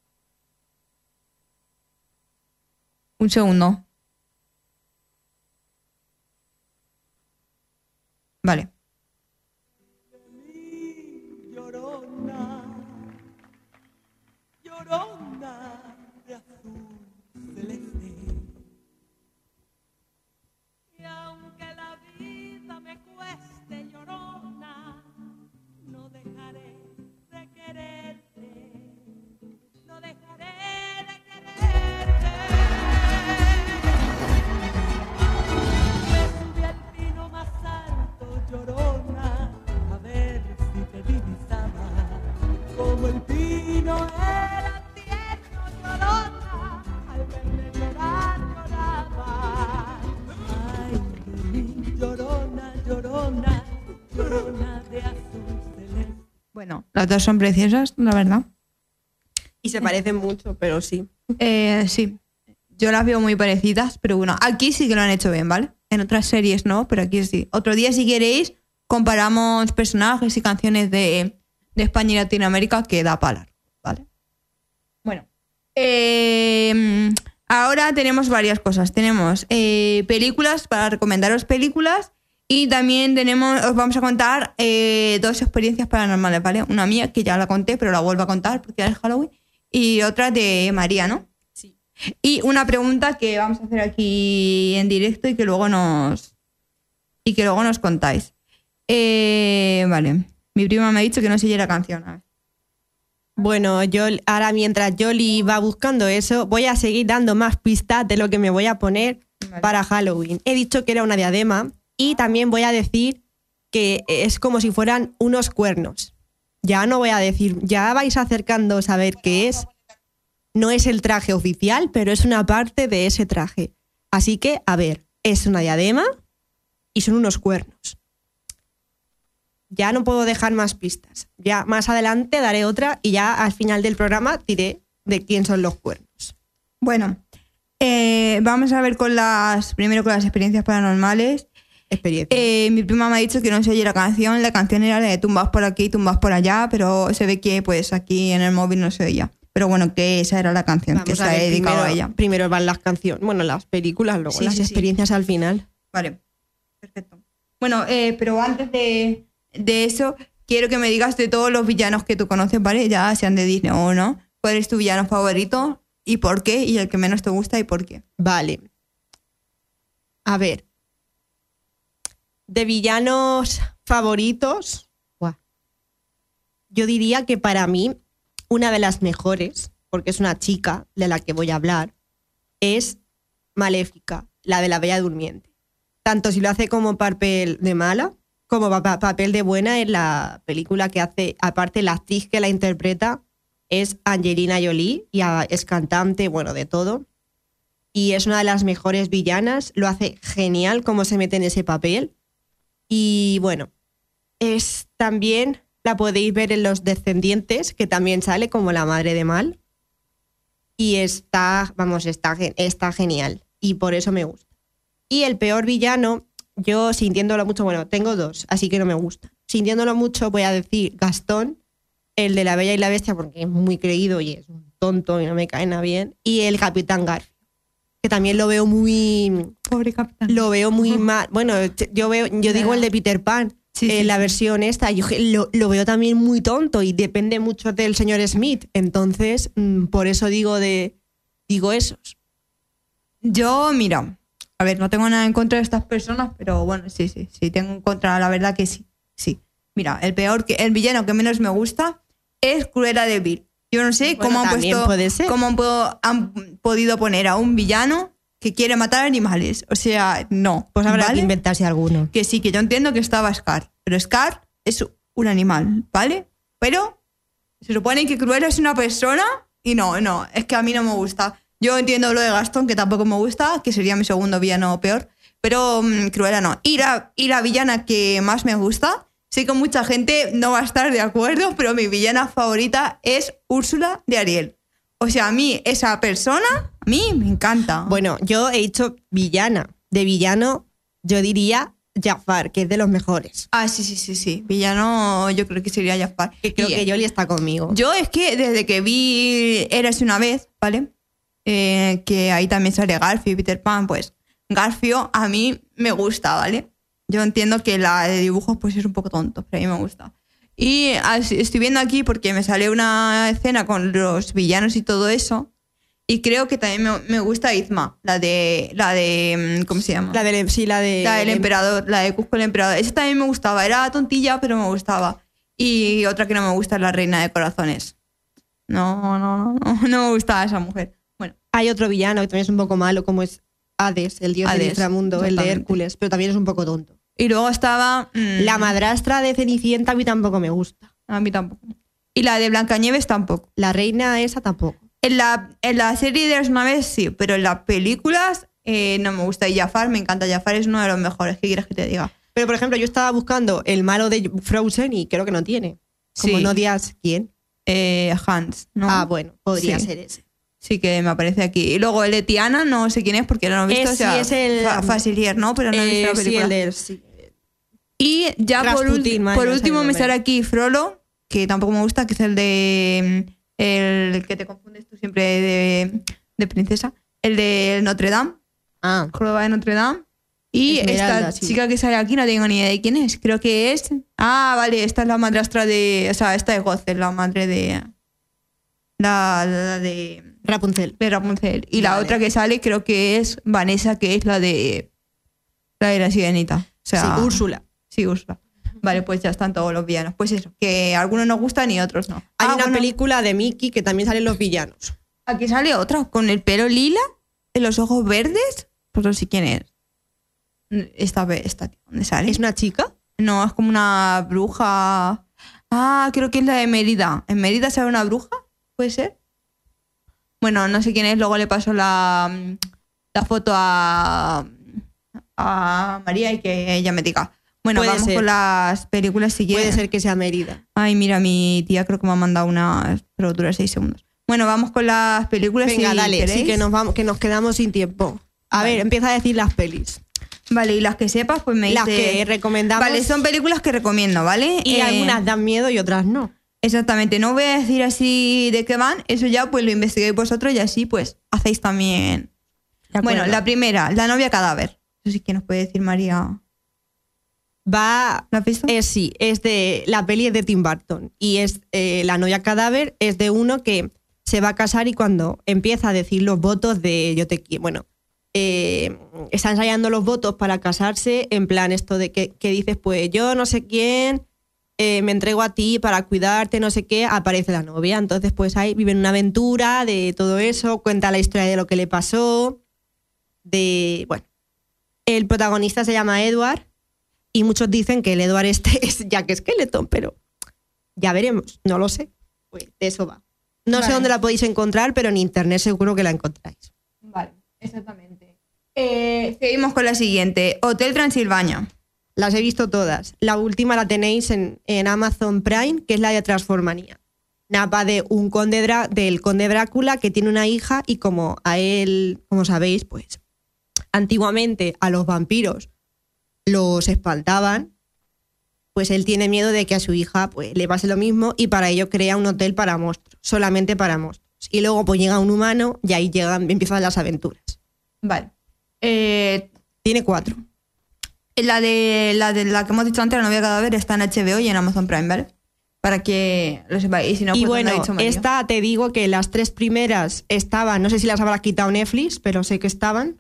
S4: Un segundo. Vale.
S6: Llorona, llorona de azul celeste. Y aunque la vida me cueste, llorona, no dejaré de quererte, no dejaré de quererte. Me subí al pino más alto, llorona, a ver si te divisaba, como el pino era tierno, llorona, al verme llorar, lloraba. Ay de mí, llorona, llorona, llorona de azul celeste.
S4: Bueno, las dos son preciosas, la verdad.
S5: Y se parecen mucho, pero sí.
S4: Eh, sí, yo las veo muy parecidas, pero bueno, aquí sí que lo han hecho bien, ¿vale? En otras series no, pero aquí sí. Otro día, si queréis, comparamos personajes y canciones de, de España y Latinoamérica, que da para largo, ¿vale? Bueno, eh, ahora tenemos varias cosas. Tenemos eh, películas, para recomendaros películas, y también tenemos, os vamos a contar eh, dos experiencias paranormales, ¿vale? Una mía, que ya la conté, pero la vuelvo a contar porque ya es Halloween, y otra de María, ¿no?
S5: Sí.
S4: Y una pregunta que vamos a hacer aquí en directo y que luego nos y que luego nos contáis. Eh, vale. Mi prima me ha dicho que no se oye la canción. A ver.
S5: Bueno, yo ahora mientras Yoli va buscando eso, voy a seguir dando más pistas de lo que me voy a poner
S4: Vale.
S5: para Halloween. He dicho que era una diadema y también voy a decir que es como si fueran unos cuernos. Ya no voy a decir, ya vais acercándoos a ver qué es. No es el traje oficial, pero es una parte de ese traje. Así que, a ver, es una diadema y son unos cuernos. Ya no puedo dejar más pistas. Ya más adelante daré otra y ya al final del programa diré de quién son los cuernos.
S4: Bueno, eh, vamos a ver con las primero con las experiencias paranormales.
S5: Experiencia.
S4: Eh, mi prima me ha dicho que no se oye la canción. La canción era la de tumbas por aquí, tumbas por allá, pero se ve que pues aquí en el móvil no se oía. Pero bueno, que esa era la canción
S5: Vamos
S4: que se
S5: a
S4: ha
S5: ver,
S4: dedicado
S5: primero,
S4: a ella.
S5: Primero van las canciones, bueno, las películas, luego
S4: Sí,
S5: las
S4: sí, sí.
S5: experiencias al final.
S4: Vale, perfecto. Bueno, eh, pero antes de, de eso, quiero que me digas de todos los villanos que tú conoces, ¿vale? Ya sean de Disney o no. ¿Cuál es tu villano favorito? y por qué, y el que menos te gusta y por qué.
S5: Vale. A ver. De villanos favoritos, buah, yo diría que para mí una de las mejores, porque es una chica de la que voy a hablar, es Maléfica, la de la Bella Durmiente. Tanto si lo hace como papel de mala, como pa- pa- papel de buena en la película que hace. Aparte, la actriz que la interpreta es Angelina Jolie y a- es cantante, bueno, de todo. Y es una de las mejores villanas. Lo hace genial cómo se mete en ese papel. Y bueno, es también, la podéis ver en Los Descendientes, que también sale como la madre de Mal. Y está, vamos, está, gen- está genial. Y por eso me gusta. Y el peor villano, yo sintiéndolo mucho, bueno, tengo dos, así que no me gusta. Sintiéndolo mucho voy a decir Gastón, el de La Bella y la Bestia, porque es muy creído y es un tonto y no me cae nada bien. Y el Capitán Garfio, que también lo veo muy...
S4: Pobre capitán.
S5: Lo veo muy mal. Bueno, yo veo, yo digo el de Peter Pan,
S4: Sí,
S5: eh,
S4: sí,
S5: la
S4: sí.
S5: versión esta, yo lo, lo veo también muy tonto y depende mucho del señor Smith. Entonces, mm, por eso digo de digo esos.
S4: Yo, mira, a ver, no tengo nada en contra de estas personas, pero bueno, sí, sí, sí, tengo en contra, la verdad que sí, sí. Mira, el peor, que el villano que menos me gusta es Cruella de Vil. Yo no sé
S5: Bueno,
S4: cómo han
S5: también
S4: puesto,
S5: puede ser.
S4: cómo han, po- han podido poner a un villano que quiere matar animales. O sea, no.
S5: Pues habrá
S4: ¿vale?
S5: que inventarse alguno.
S4: Que sí, que yo entiendo que estaba Scar, pero Scar es un animal, ¿vale? Pero se supone que Cruella es una persona y no, no, es que a mí no me gusta. Yo entiendo lo de Gastón, que tampoco me gusta, que sería mi segundo villano peor, pero um, Cruella no. Y la, y la villana que más me gusta, sé que mucha gente no va a estar de acuerdo, pero mi villana favorita es Úrsula de Ariel. O sea, a mí esa persona, a mí me encanta.
S5: Bueno, yo he dicho villana. De villano, yo diría Jafar, que es de los mejores.
S4: Ah, sí, sí, sí, sí. Villano yo creo que sería Jafar.
S5: Que creo
S4: Y,
S5: que Yoli está conmigo.
S4: Yo es que desde que vi Érase una vez, ¿vale? Eh, que ahí también sale Garfio y Peter Pan, pues Garfio a mí me gusta, ¿vale? Yo entiendo que la de dibujos pues es un poco tonto, pero a mí me gusta. Y así- estoy viendo aquí porque me sale una escena con los villanos y todo eso. Y creo que también me, me gusta Izma, la de, la de, ¿cómo se llama?
S5: La del, sí, la de...
S4: La del emperador, la de Cusco el emperador. Esa también me gustaba. Era tontilla, pero me gustaba. Y otra que no me gusta es la reina de corazones. No, no, no, no, no me gustaba esa mujer. Bueno,
S5: Hay otro villano que también es un poco malo, como es Hades, el dios del
S4: Hades,
S5: inframundo, el de
S4: exactamente.
S5: Hércules, pero también es un poco tonto.
S4: y luego estaba... mm,
S5: La madrastra de Cenicienta a mí tampoco me gusta.
S4: A mí tampoco. Y la de Blancanieves tampoco.
S5: La reina esa tampoco.
S4: En la, en la serie de las naves sí, pero en las películas eh, no me gusta. Y Jafar, me encanta. Jafar es uno de los mejores. ¿Qué quieres que te diga?
S5: Pero, por ejemplo, yo estaba buscando el malo de Frozen y creo que no tiene. Como
S4: Sí.
S5: no digas quién.
S4: Eh, Hans, ¿no?
S5: Ah, bueno, podría
S4: Sí.
S5: ser ese.
S4: Sí, que me aparece aquí. Y luego el de Tiana, no sé quién es porque no lo he visto.
S5: Es-
S4: o sea,
S5: sí, es el-
S4: Fa- Facilier, ¿no? Pero no he visto
S5: Eh,
S4: la
S5: sí,
S4: película.
S5: el de... sí.
S4: Y ya por,
S5: Rasputin,
S4: ulti-
S5: madre,
S4: por
S5: no sé
S4: último
S5: el
S4: me
S5: nombre.
S4: sale aquí Frollo, que tampoco me gusta, que es el de... mm, El que te confundes tú siempre de, de princesa. El de Notre Dame.
S5: Ah,
S4: Jorobada de Notre Dame. Y
S5: Esmeralda,
S4: esta
S5: sí.
S4: chica que sale aquí no tengo ni idea de quién es. Creo que es... Ah, vale, esta es la madrastra de... O sea, esta es Gothel, la madre de... La, la de...
S5: Rapunzel.
S4: de Rapunzel. Y la
S5: Vale.
S4: otra que sale creo que es Vanessa, que es la de... La de la sirenita. O sea,
S5: Sí, Úrsula.
S4: Sí, Úrsula. Vale, pues ya están todos los villanos. Pues eso, que algunos nos gustan y otros no.
S5: Hay
S4: Ah,
S5: una
S4: bueno,
S5: película de Mickey que también salen los villanos.
S4: Aquí sale otra, con el pelo lila, y los ojos verdes. Pues no sé quién es. Esta, ve- esta tía, ¿dónde sale?
S5: ¿Es una chica?
S4: No, es como una bruja. Ah, creo que es la de Mérida. ¿En Mérida sale una bruja? ¿Puede ser? Bueno, no sé quién es. Luego le paso la, la foto a, a María y que ella me diga. Bueno,
S5: Puede
S4: vamos
S5: ser.
S4: con las películas siguientes.
S5: Puede ser que sea Mérida.
S4: Ay, mira, mi tía creo que me ha mandado una, pero dura seis segundos. Bueno, vamos con las películas.
S5: Venga,
S4: si
S5: dale,
S4: queréis.
S5: sí que nos, vamos, que nos quedamos sin tiempo. A
S4: Vale.
S5: ver, empieza a decir las pelis.
S4: Vale, y las que sepas, pues me
S5: Las
S4: dices-
S5: que recomendamos.
S4: Vale, son películas que recomiendo, ¿vale?
S5: Y
S4: Eh,
S5: algunas dan miedo y otras no.
S4: Exactamente, no voy a decir así de qué van, eso ya pues lo investiguéis vosotros y así pues hacéis también.
S5: De acuerdo.
S4: Bueno, la primera, La novia cadáver. Eso sí que nos puede decir María.
S5: Va.
S4: ¿La has visto?
S5: Es, sí, es de. La peli es de Tim Burton. Y es eh, La novia cadáver es de uno que se va a casar y cuando empieza a decir los votos de yo te quiero, bueno, eh, está ensayando los votos para casarse, en plan esto de que, que dices, pues yo no sé quién, eh, me entrego a ti para cuidarte, no sé qué, aparece la novia. Entonces pues ahí viven una aventura de todo eso, cuenta la historia de lo que le pasó, de, bueno, el protagonista se llama Edward y muchos dicen que el Edward este es Jack Skeleton, pero ya veremos, no lo sé, pues de eso va. No
S4: Vale.
S5: sé dónde la podéis encontrar, pero en internet seguro que la encontráis.
S4: Vale, exactamente. Eh, seguimos con la siguiente. Hotel Transilvania.
S5: Las he visto todas. La última la tenéis en, en Amazon Prime, que es la de Transformania. Napa de un conde Drá- del conde Drácula que tiene una hija y como a él, como sabéis, pues antiguamente a los vampiros los espantaban, pues él tiene miedo de que a su hija pues le pase lo mismo y para ello crea un hotel para monstruos, solamente para monstruos. Y luego pues llega un humano y ahí llegan, empiezan las aventuras.
S4: Vale. Eh,
S5: Tiene cuatro.
S4: la, de, la de la que hemos dicho antes, La novia cadáver, está en H B O y en Amazon Prime, ¿vale? Para que lo sepáis. Y, si no,
S5: y
S4: pues
S5: bueno,
S4: no he dicho medio.
S5: esta te digo que las tres primeras estaban, no sé si las habrá quitado Netflix, pero sé que estaban.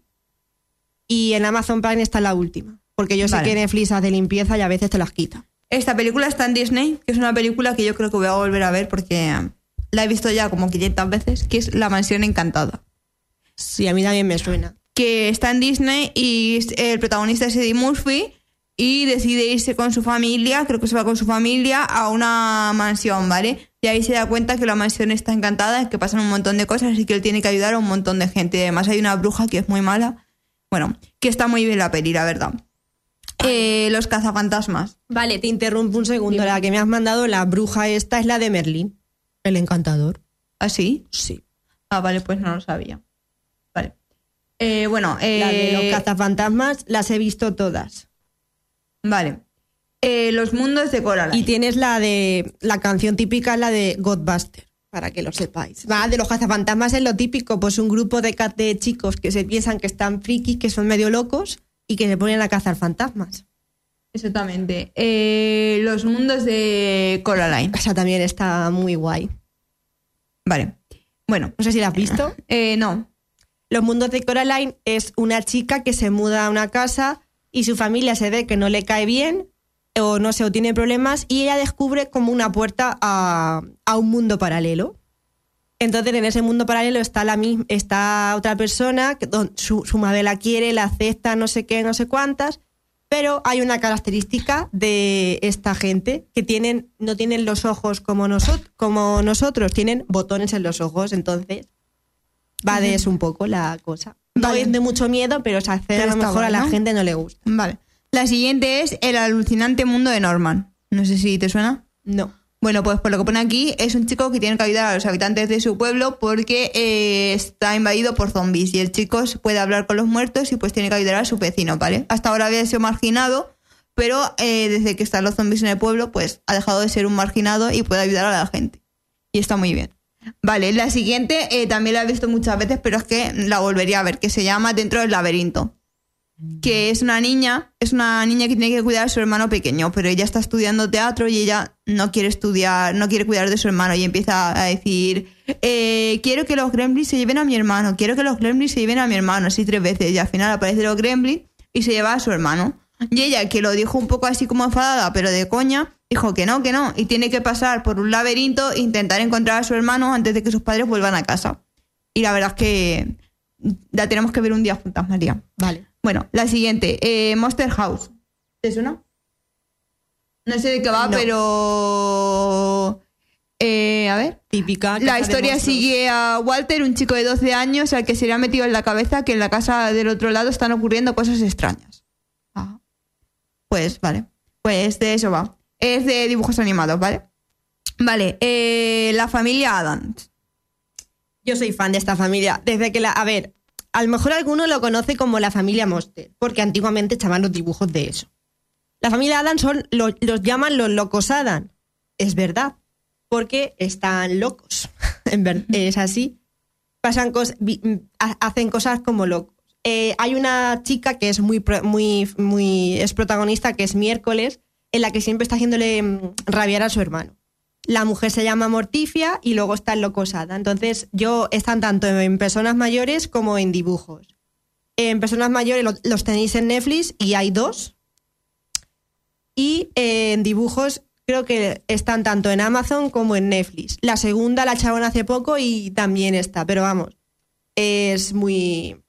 S5: Y en Amazon Prime está la última. Porque yo sé
S4: Vale.
S5: que Netflix hace limpieza y a veces te las quita.
S4: Esta película está en Disney, que es una película que yo creo que voy a volver a ver porque la he visto ya como quinientas veces, que es La mansión encantada.
S5: Sí, a mí también me suena.
S4: Que está en Disney y el protagonista es Eddie Murphy y decide irse con su familia, creo que se va con su familia a una mansión, ¿vale? Y ahí se da cuenta que la mansión está encantada, que pasan un montón de cosas y que él tiene que ayudar a un montón de gente. Además hay una bruja que es muy mala. Bueno, que está muy bien la peli, la verdad. Eh, los cazafantasmas.
S5: Vale, te interrumpo un segundo. La que me has mandado, la bruja esta, es la de Merlín, el encantador.
S4: ¿Ah, sí?
S5: Sí.
S4: Ah, vale, pues no lo sabía. Vale. Eh, bueno, eh,
S5: La de los cazafantasmas las he visto todas.
S4: Vale. Eh, los mundos de Coraline.
S5: Y tienes la de la canción típica, la de Ghostbusters, para que lo sepáis. Va, de los cazafantasmas es lo típico, pues un grupo de, ca- de chicos que se piensan que están frikis, que son medio locos y que se ponen a cazar fantasmas.
S4: Exactamente. Eh, los mundos de Coraline.
S5: Esa también está muy guay.
S4: Vale. Bueno,
S5: No sé si la has visto.
S4: eh, no.
S5: Los mundos de Coraline es una chica que se muda a una casa y su familia se ve que no le cae bien o no sé, o tiene problemas y ella descubre como una puerta a, a un mundo paralelo. Entonces en ese mundo paralelo está, la misma, está otra persona, que don- su, su madre la quiere, la acepta, no sé qué, no sé cuántas, pero hay una característica de esta gente que tienen, no tienen los ojos como, nosot- como nosotros, tienen botones en los ojos, entonces va de eso un poco la cosa. No
S4: Vale.
S5: es de mucho miedo, pero se hace
S4: Pero
S5: a lo
S4: está
S5: mejor
S4: guay,
S5: a la
S4: ¿no?
S5: gente no le gusta.
S4: Vale. La siguiente es El alucinante mundo de Norman. No sé si te suena.
S5: No.
S4: Bueno, pues por lo que pone aquí, es un chico que tiene que ayudar a los habitantes de su pueblo porque eh, está invadido por zombies y el chico puede hablar con los muertos y pues tiene que ayudar a su vecino, ¿vale? Hasta ahora había sido marginado, pero eh, desde que están los zombies en el pueblo, pues ha dejado de ser un marginado y puede ayudar a la gente. Y está muy bien. Vale, la siguiente eh, también la he visto muchas veces, pero es que la volvería a ver, que se llama Dentro del laberinto. Que es una niña, es una niña que tiene que cuidar a su hermano pequeño, pero ella está estudiando teatro y ella no quiere estudiar, no quiere cuidar de su hermano y empieza a decir, eh, quiero que los gremlins se lleven a mi hermano, quiero que los gremlins se lleven a mi hermano, así tres veces, y al final aparece los gremlins y se lleva a su hermano. Y ella, que lo dijo un poco así como enfadada, pero de coña, dijo que no, que no, y tiene que pasar por un laberinto e intentar encontrar a su hermano antes de que sus padres vuelvan a casa. Y la verdad es que la tenemos que ver un día juntas, María.
S5: Vale.
S4: Bueno, la siguiente, eh, Monster House. ¿Te suena? No sé de qué va,
S5: No.
S4: pero... Eh, a ver.
S5: Típica.
S4: La
S5: casa de
S4: historia
S5: monstruos.
S4: sigue a Walter, un chico de doce años, al que se le ha metido en la cabeza que en la casa del otro lado están ocurriendo cosas extrañas. Ah. Pues, vale. Pues de eso va. Es de dibujos animados, ¿vale? Vale, eh, la familia Addams.
S5: Yo soy fan de esta familia. Desde que la. A ver, a lo mejor alguno lo conoce como la familia Monster, porque antiguamente echaban los dibujos de eso. La familia Adam son, los, los llaman los locos Adam. Es verdad, porque están locos. En ver- es así. Pasan cosas, vi- ha- hacen cosas como locos. Eh, hay una chica que es muy, pro- muy, muy, es protagonista, que es Miércoles, en la que siempre está haciéndole mm, rabiar a su hermano. la mujer se llama Morticia y luego está el Locosada. Entonces, yo están tanto en personas mayores como en dibujos. En personas mayores lo- los tenéis en Netflix y hay dos. Y eh, en dibujos creo que están tanto en Amazon como en Netflix. La segunda la echaron hace poco y también está, pero vamos, es muy...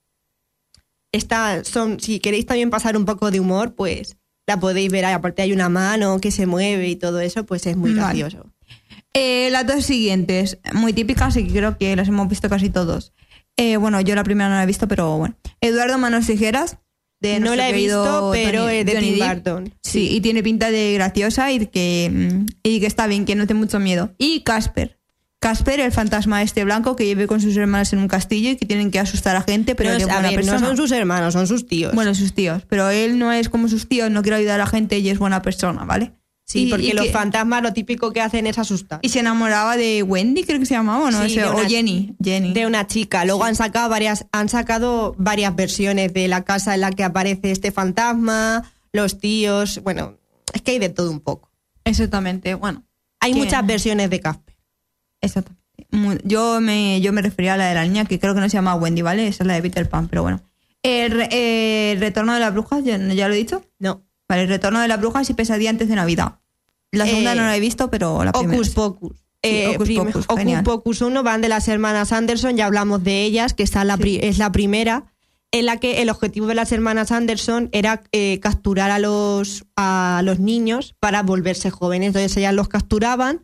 S5: Está, son, si queréis también pasar un poco de humor, pues la podéis ver. Aparte hay una mano que se mueve y todo eso, pues es muy
S4: Vale.
S5: gracioso.
S4: Eh, las dos siguientes, muy típicas y que creo que las hemos visto casi todos. Eh, bueno, yo la primera no la he visto, pero bueno. Eduardo Manos Tijeras. De
S5: No
S4: nuestro
S5: la he
S4: querido
S5: visto, pero
S4: Tony-
S5: es de
S4: Johnny
S5: Tim
S4: Depp.
S5: Burton.
S4: Sí, y tiene pinta de graciosa y que, mm, y que está bien, que no tiene mucho miedo. Y Casper. Casper, el fantasma este blanco que vive con sus hermanos en un castillo y que tienen que asustar a gente, pero
S5: No
S4: él
S5: es-
S4: es
S5: a
S4: buena
S5: ver, no
S4: persona.
S5: son sus hermanos, son sus tíos.
S4: Bueno, sus tíos. Pero él no es como sus tíos, no quiere ayudar a la gente y es buena persona, ¿vale?
S5: sí,
S4: Y-
S5: porque
S4: y
S5: los
S4: que-
S5: fantasmas lo típico que hacen es asustar.
S4: Y se enamoraba de Wendy, creo que se llamaba, ¿no?
S5: Sí,
S4: Ese-
S5: de
S4: o
S5: una-
S4: Jenny. Jenny.
S5: De una chica. Luego han sacado varias, han sacado varias versiones de la casa en la que aparece este fantasma, los tíos. Bueno, es que hay de todo un poco.
S4: Exactamente, bueno.
S5: Hay
S4: que-
S5: muchas versiones de Casper.
S4: Exactamente. Mu- Yo me, yo me refería a la de la niña, que creo que no se llama Wendy, ¿vale? Esa es la de Peter Pan, pero bueno. El, re- eh, el retorno de las brujas, ya, ya lo he dicho.
S5: No.
S4: Vale, el retorno de las brujas y pesadilla antes de Navidad. La segunda
S5: Eh,
S4: no la he visto, pero la primera.
S5: Hocus
S4: sí.
S5: Pocus.
S4: Sí,
S5: Eh,
S4: Hocus
S5: prim-
S4: Pocus,
S5: Hocus
S4: genial.
S5: Pocus uno van de las hermanas Anderson, ya hablamos de ellas, que está la pri- es la primera, en la que el objetivo de las hermanas Anderson era eh, capturar a los, a los niños para volverse jóvenes. Entonces ellas los capturaban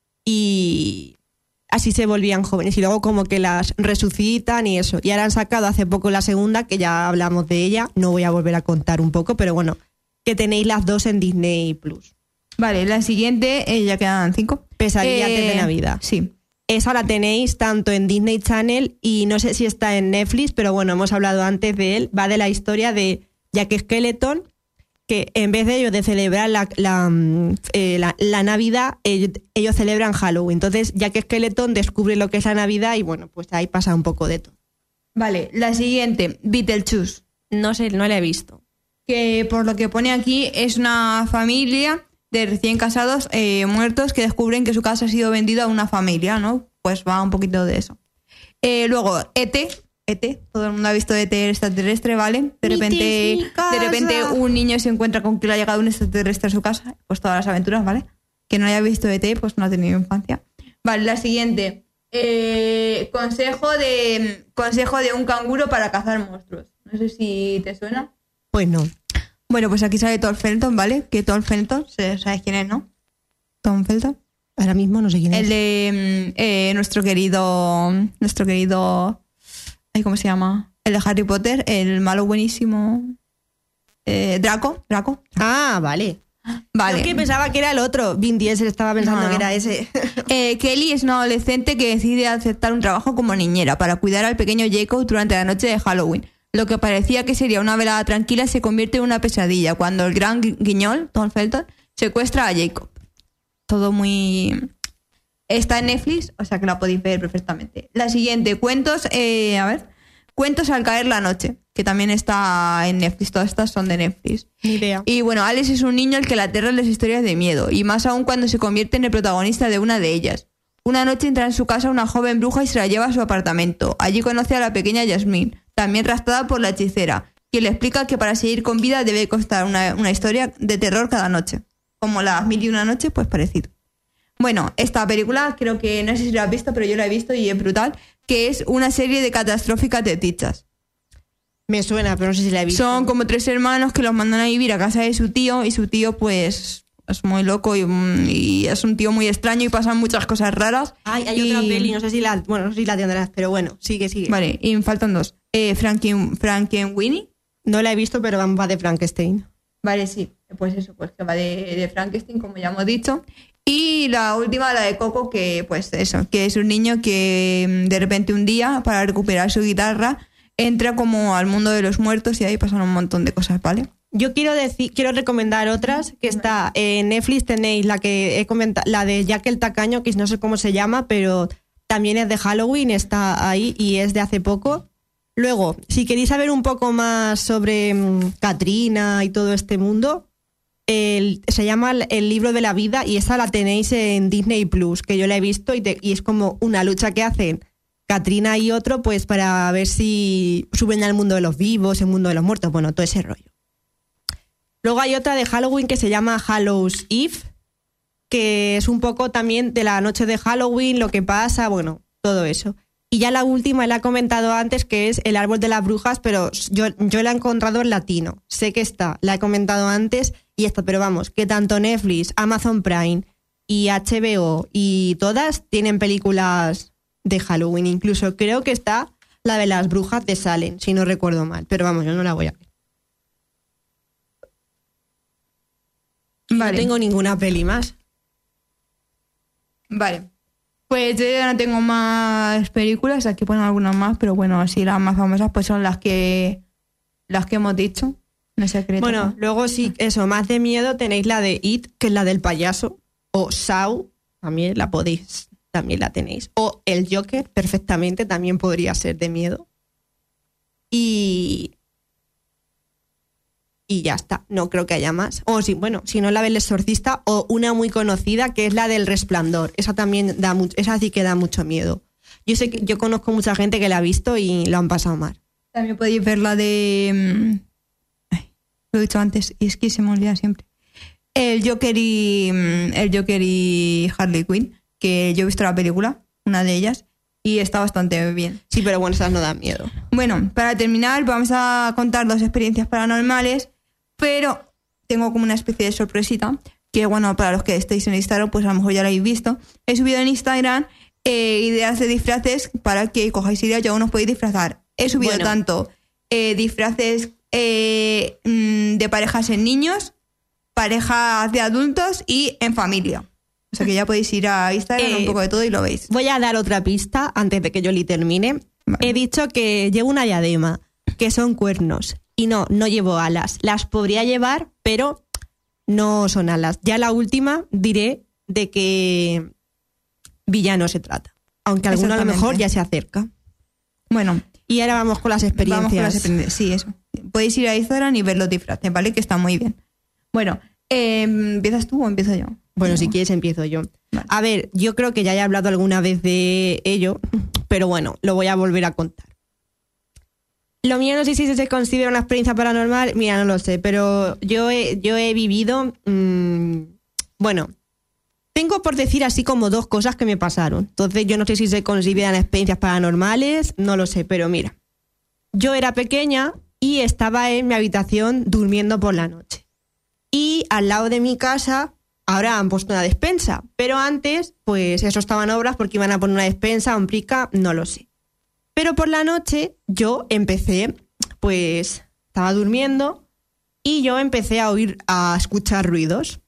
S5: y así se volvían jóvenes. Y luego como que las resucitan y eso. Y ahora han sacado hace poco la segunda, que ya hablamos de ella. No voy a volver a contar un poco, pero bueno, que tenéis las dos en Disney Plus.
S4: Vale, la siguiente, eh, ya quedan cinco.
S5: Pesadilla antes de Navidad.
S4: Sí.
S5: Esa la tenéis tanto en Disney Channel y no sé si está en Netflix, pero bueno, hemos hablado antes de él. Va de la historia de Jack Skeleton, que en vez de ellos de celebrar la, la, mm, eh, la, la Navidad, ellos, ellos celebran Halloween. Entonces Jack Skeleton descubre lo que es la Navidad y bueno, pues ahí pasa un poco de todo.
S4: Vale, la siguiente, Beetlejuice.
S5: No sé, no la he visto.
S4: Que por lo que pone aquí es una familia de recién casados eh, muertos que descubren que su casa ha sido vendida a una familia, ¿no? Pues va un poquito de eso. Eh, luego, E T, E T, todo el mundo ha visto E T, el extraterrestre, ¿vale? De
S5: Mi
S4: repente,
S5: mi casa.
S4: de repente un niño se encuentra con que le ha llegado un extraterrestre a su casa, pues todas las aventuras, ¿vale? Que no haya visto E T, pues no ha tenido infancia. Vale, la siguiente. Eh, consejo de consejo de un canguro para cazar monstruos. No sé si te suena.
S5: Pues no.
S4: Bueno, pues aquí sale Tom Felton, ¿vale? Que Tom Felton, ¿sabes quién es, no? Tom Felton.
S5: Ahora mismo no sé quién es.
S4: El de mm, eh, nuestro querido, nuestro querido, ay, ¿cómo se llama? El de Harry Potter, el malo buenísimo, eh, Draco, Draco.
S5: Ah, vale.
S4: Vale.
S5: Yo que pensaba que era el otro. Vin Diesel estaba pensando
S4: No, no.
S5: que era ese.
S4: Eh, Kelly es una adolescente que decide aceptar un trabajo como niñera para cuidar al pequeño Jacob durante la noche de Halloween. Lo que parecía que sería una velada tranquila se convierte en una pesadilla cuando el gran gui- guiñol, Tom Felton, secuestra a Jacob. Todo muy... Está en Netflix, o sea que la podéis ver perfectamente. La siguiente, cuentos, eh, a ver, cuentos al caer la noche, que también está en Netflix, todas estas son de Netflix.
S5: Ni idea.
S4: Y bueno, Alex es un niño al que le aterran las historias de miedo, y más aún cuando se convierte en el protagonista de una de ellas. Una noche entra en su casa una joven bruja y se la lleva a su apartamento. Allí conoce a la pequeña Yasmín, también raptada por la hechicera, quien le explica que para seguir con vida debe contar una, una historia de terror cada noche. Como las mil y una noches, pues parecido. Bueno, esta película creo que, no sé si la has visto, pero yo la he visto y es brutal, que es una serie de catastróficas desdichas.
S5: Me suena, pero no sé si la he visto.
S4: Son como tres hermanos que los mandan a vivir a casa de su tío y su tío pues es muy loco y, y es un tío muy extraño y pasan muchas cosas raras.
S5: Ay, hay
S4: y...
S5: otra peli, no sé si la, bueno, no sé si la tendrás, pero bueno, sigue, sigue.
S4: Vale, y me faltan dos. Eh, Franken, Frankenweenie.
S5: No la he visto, pero va de Frankenstein.
S4: Vale, sí. Pues eso, pues que va de, de Frankenstein, como ya hemos dicho. Y la última, la de Coco, que pues eso, que es un niño que de repente un día, para recuperar su guitarra, entra como al mundo de los muertos y ahí pasan un montón de cosas, ¿vale?
S5: Yo quiero decir, quiero recomendar otras, que está en Netflix, tenéis la que he comentado, la de Jack el Tacaño, que no sé cómo se llama, pero también es de Halloween, está ahí y es de hace poco. Luego, si queréis saber un poco más sobre um, Katrina y todo este mundo, el- se llama El el libro de la vida y esa la tenéis en Disney Plus, que yo la he visto y, te- y es como una lucha que hacen Katrina y otro pues para ver si suben al mundo de los vivos, el mundo de los muertos, bueno, todo ese rollo. Luego hay otra de Halloween que se llama Hallows Eve, que es un poco también de la noche de Halloween, lo que pasa, bueno, todo eso. Y ya la última la he comentado antes, que es El árbol de las brujas, pero yo, yo la he encontrado en latino. Sé que está, la he comentado antes y esta, pero vamos, que tanto Netflix, Amazon Prime y H B O y todas tienen películas de Halloween. Incluso creo que está la de las brujas de Salem, si no recuerdo mal, pero vamos, yo no la voy a ver.
S4: Vale.
S5: No tengo ninguna peli más.
S4: Vale. Pues yo ya no tengo más películas, aquí ponen algunas más, pero bueno, así las más famosas pues son las que las que hemos dicho. No sé qué.
S5: Bueno, luego sí, eso, más de miedo tenéis la de It, que es la del payaso, o Saw, también la podéis, también la tenéis, o El Joker, perfectamente, también podría ser de miedo. Y y ya está, no creo que haya más. O sí, bueno, si no la del Exorcista, o una muy conocida que es la del Resplandor, esa también da mucho, esa sí que da mucho miedo. Yo sé que yo conozco mucha gente que la ha visto y lo han pasado mal.
S4: También podéis ver la de... mm, ay, lo he dicho antes y es que se me olvida siempre. El Joker y mm, el Joker y Harley Quinn, que yo he visto la película, una de ellas, y está bastante bien.
S5: Sí, pero bueno, esas no dan miedo.
S4: Bueno, para terminar vamos a contar dos experiencias paranormales, pero tengo como una especie de sorpresita, que bueno, para los que estéis en Instagram, pues a lo mejor ya lo habéis visto. He subido en Instagram eh, ideas de disfraces para que cojáis ideas y aún os podéis disfrazar. He subido
S5: Bueno.
S4: tanto eh, disfraces eh, mm, de parejas en niños, parejas de adultos y en familia. O sea que ya podéis ir a Instagram,
S5: Eh,
S4: un poco de todo y lo veis.
S5: Voy a dar otra pista antes de que yo li termine.
S4: Vale.
S5: He dicho que llevo una diadema, que son cuernos. Y no, no llevo alas. Las podría llevar, pero no son alas. Ya la última diré de qué villano se trata. Aunque alguno a lo mejor
S4: Exactamente.
S5: ya se acerca.
S4: Bueno,
S5: Y ahora vamos con las experiencias.
S4: vamos con las experiencias. Sí, eso. Podéis ir a Instagram y ver los disfraces, ¿vale? Que está muy bien. Bueno, eh, ¿empiezas tú o empiezo yo?
S5: Bueno,
S4: No.
S5: si quieres empiezo yo.
S4: Vale.
S5: A ver, yo creo que ya he hablado alguna vez de ello, pero bueno, lo voy a volver a contar. Lo mío no sé si se considera una experiencia paranormal, mira, no lo sé, pero yo he, yo he vivido, mmm, bueno, tengo por decir así como dos cosas que me pasaron. Entonces yo no sé si se consideran experiencias paranormales, no lo sé, pero mira, yo era pequeña y estaba en mi habitación durmiendo por la noche. Y al lado de mi casa ahora han puesto una despensa, pero antes, pues eso estaba en obras porque iban a poner una despensa, un prica, no lo sé. Pero por la noche yo empecé, pues estaba durmiendo y yo empecé a oír, a escuchar ruidos.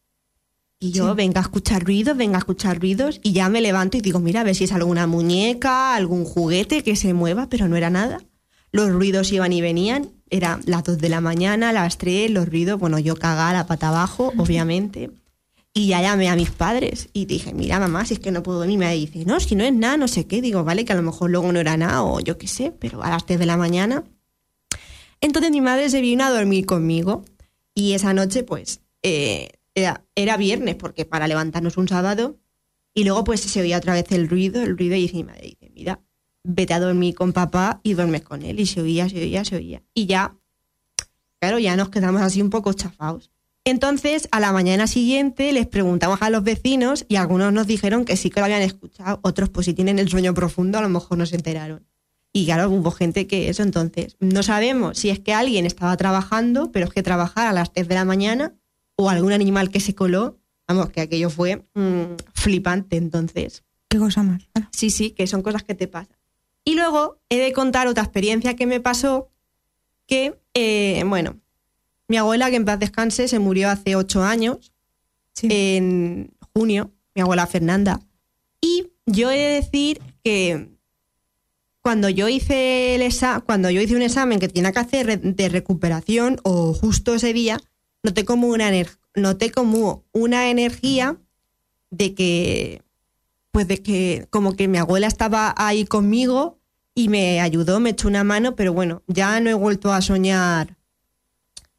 S5: Y yo,
S4: Sí.
S5: venga a escuchar ruidos, venga a escuchar ruidos, y ya me levanto y digo, mira, a ver si es alguna muñeca, algún juguete que se mueva, pero no era nada. Los ruidos iban y venían, eran las dos de la mañana, las tres, los ruidos, bueno, yo cagaba la pata abajo, obviamente. Y ya llamé a mis padres y dije, mira mamá, si es que no puedo dormir. Me dice, no, si no es nada, no sé qué. Digo, vale, que a lo mejor luego no era nada o yo qué sé, pero a las tres de la mañana. Entonces mi madre se vino a dormir conmigo y esa noche pues eh, era, era viernes porque para levantarnos un sábado y luego pues se oía otra vez el ruido, el ruido y mi madre dice, mira, vete a dormir con papá y duermes con él. Y se oía, se oía, se oía. Y ya, claro, ya nos quedamos así un poco chafados. Entonces, a la mañana siguiente les preguntamos a los vecinos y algunos nos dijeron que sí que lo habían escuchado, otros pues si tienen el sueño profundo a lo mejor no se enteraron. Y claro, hubo gente que eso, entonces, no sabemos si es que alguien estaba trabajando, pero es que trabajar a las tres de la mañana o algún animal que se coló, vamos, que aquello fue mmm, flipante, entonces.
S4: ¿Qué cosa más? Claro.
S5: Sí, sí, que son cosas que te pasan. Y luego he de contar otra experiencia que me pasó, que, eh, bueno... Mi abuela, que en paz descanse, se murió hace ocho años,
S4: Sí.
S5: en junio, mi abuela Fernanda. Y yo he de decir que cuando yo hice el exa- cuando yo hice un examen que tenía que hacer re- de recuperación, o justo ese día, noté como una ener- noté como una energía de que, pues de que como que mi abuela estaba ahí conmigo y me ayudó, me echó una mano, pero bueno, ya no he vuelto a soñar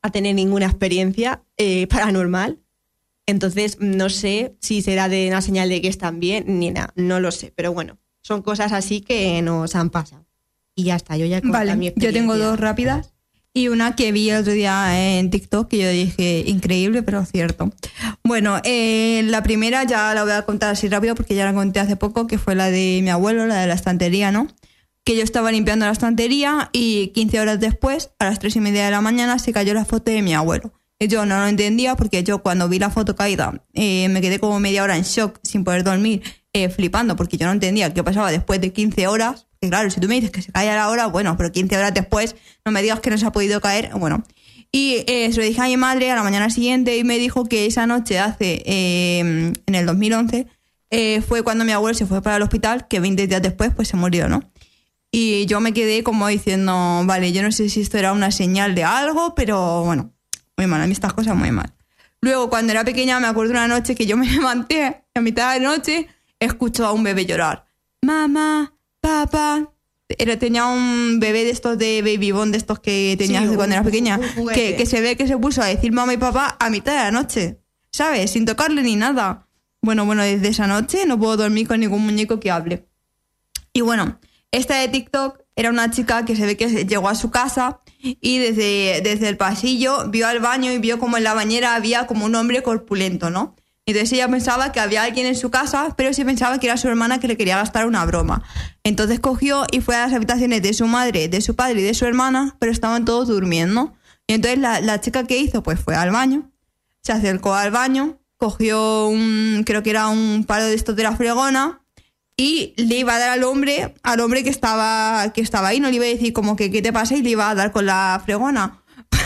S5: a tener ninguna experiencia eh, paranormal. Entonces, no sé si será de una señal de que están bien ni nada, no lo sé. Pero bueno, son cosas así que nos han pasado. Y ya está, yo ya he contado
S4: Vale,
S5: mi
S4: yo
S5: experiencia.
S4: tengo dos rápidas. Y una que vi el otro día en TikTok que yo dije, increíble, pero cierto. Bueno, eh, la primera ya la voy a contar así rápido porque ya la conté hace poco, que fue la de mi abuelo, la de la estantería, ¿no? Que yo estaba limpiando la estantería y quince horas después, a las tres y media de la mañana, se cayó la foto de mi abuelo. Y yo no lo entendía porque yo cuando vi la foto caída eh, me quedé como media hora en shock, sin poder dormir, eh, flipando, porque yo no entendía qué pasaba después de quince horas. Y claro, si tú me dices que se cae a la hora, bueno, pero quince horas después no me digas que no se ha podido caer, bueno. Y eh, se lo dije a mi madre a la mañana siguiente y me dijo que esa noche, hace eh, en el dos mil once, eh, fue cuando mi abuelo se fue para el hospital, que veinte días después pues se murió, ¿no? Y yo me quedé como diciendo, vale, yo no sé si esto era una señal de algo, pero bueno, muy mal, a mí estas cosas muy mal. Luego, cuando era pequeña, me acuerdo una noche que yo me levanté, a mitad de la noche, escucho a un bebé llorar. Mamá, papá. Era, tenía un bebé de estos de Baby Bond, de estos que tenías
S5: Sí,
S4: de cuando
S5: un-
S4: eras pequeña,
S5: un juguete.
S4: que, que se ve que se puso a decir mamá y papá a mitad de la noche, ¿sabes? Sin tocarle ni nada. Bueno, bueno, desde esa noche no puedo dormir con ningún muñeco que hable. Y bueno, esta de TikTok era una chica que se ve que llegó a su casa y desde, desde el pasillo vio al baño y vio como en la bañera había como un hombre corpulento, ¿no? Entonces ella pensaba que había alguien en su casa, pero sí pensaba que era su hermana que le quería gastar una broma. Entonces cogió y fue a las habitaciones de su madre, de su padre y de su hermana, pero estaban todos durmiendo. Y entonces la, la chica que hizo pues fue al baño, se acercó al baño, cogió un, creo que era un palo de estos de la fregona, y le iba a dar al hombre, al hombre que estaba, que estaba ahí, no le iba a decir como que qué te pasa y le iba a dar con la fregona.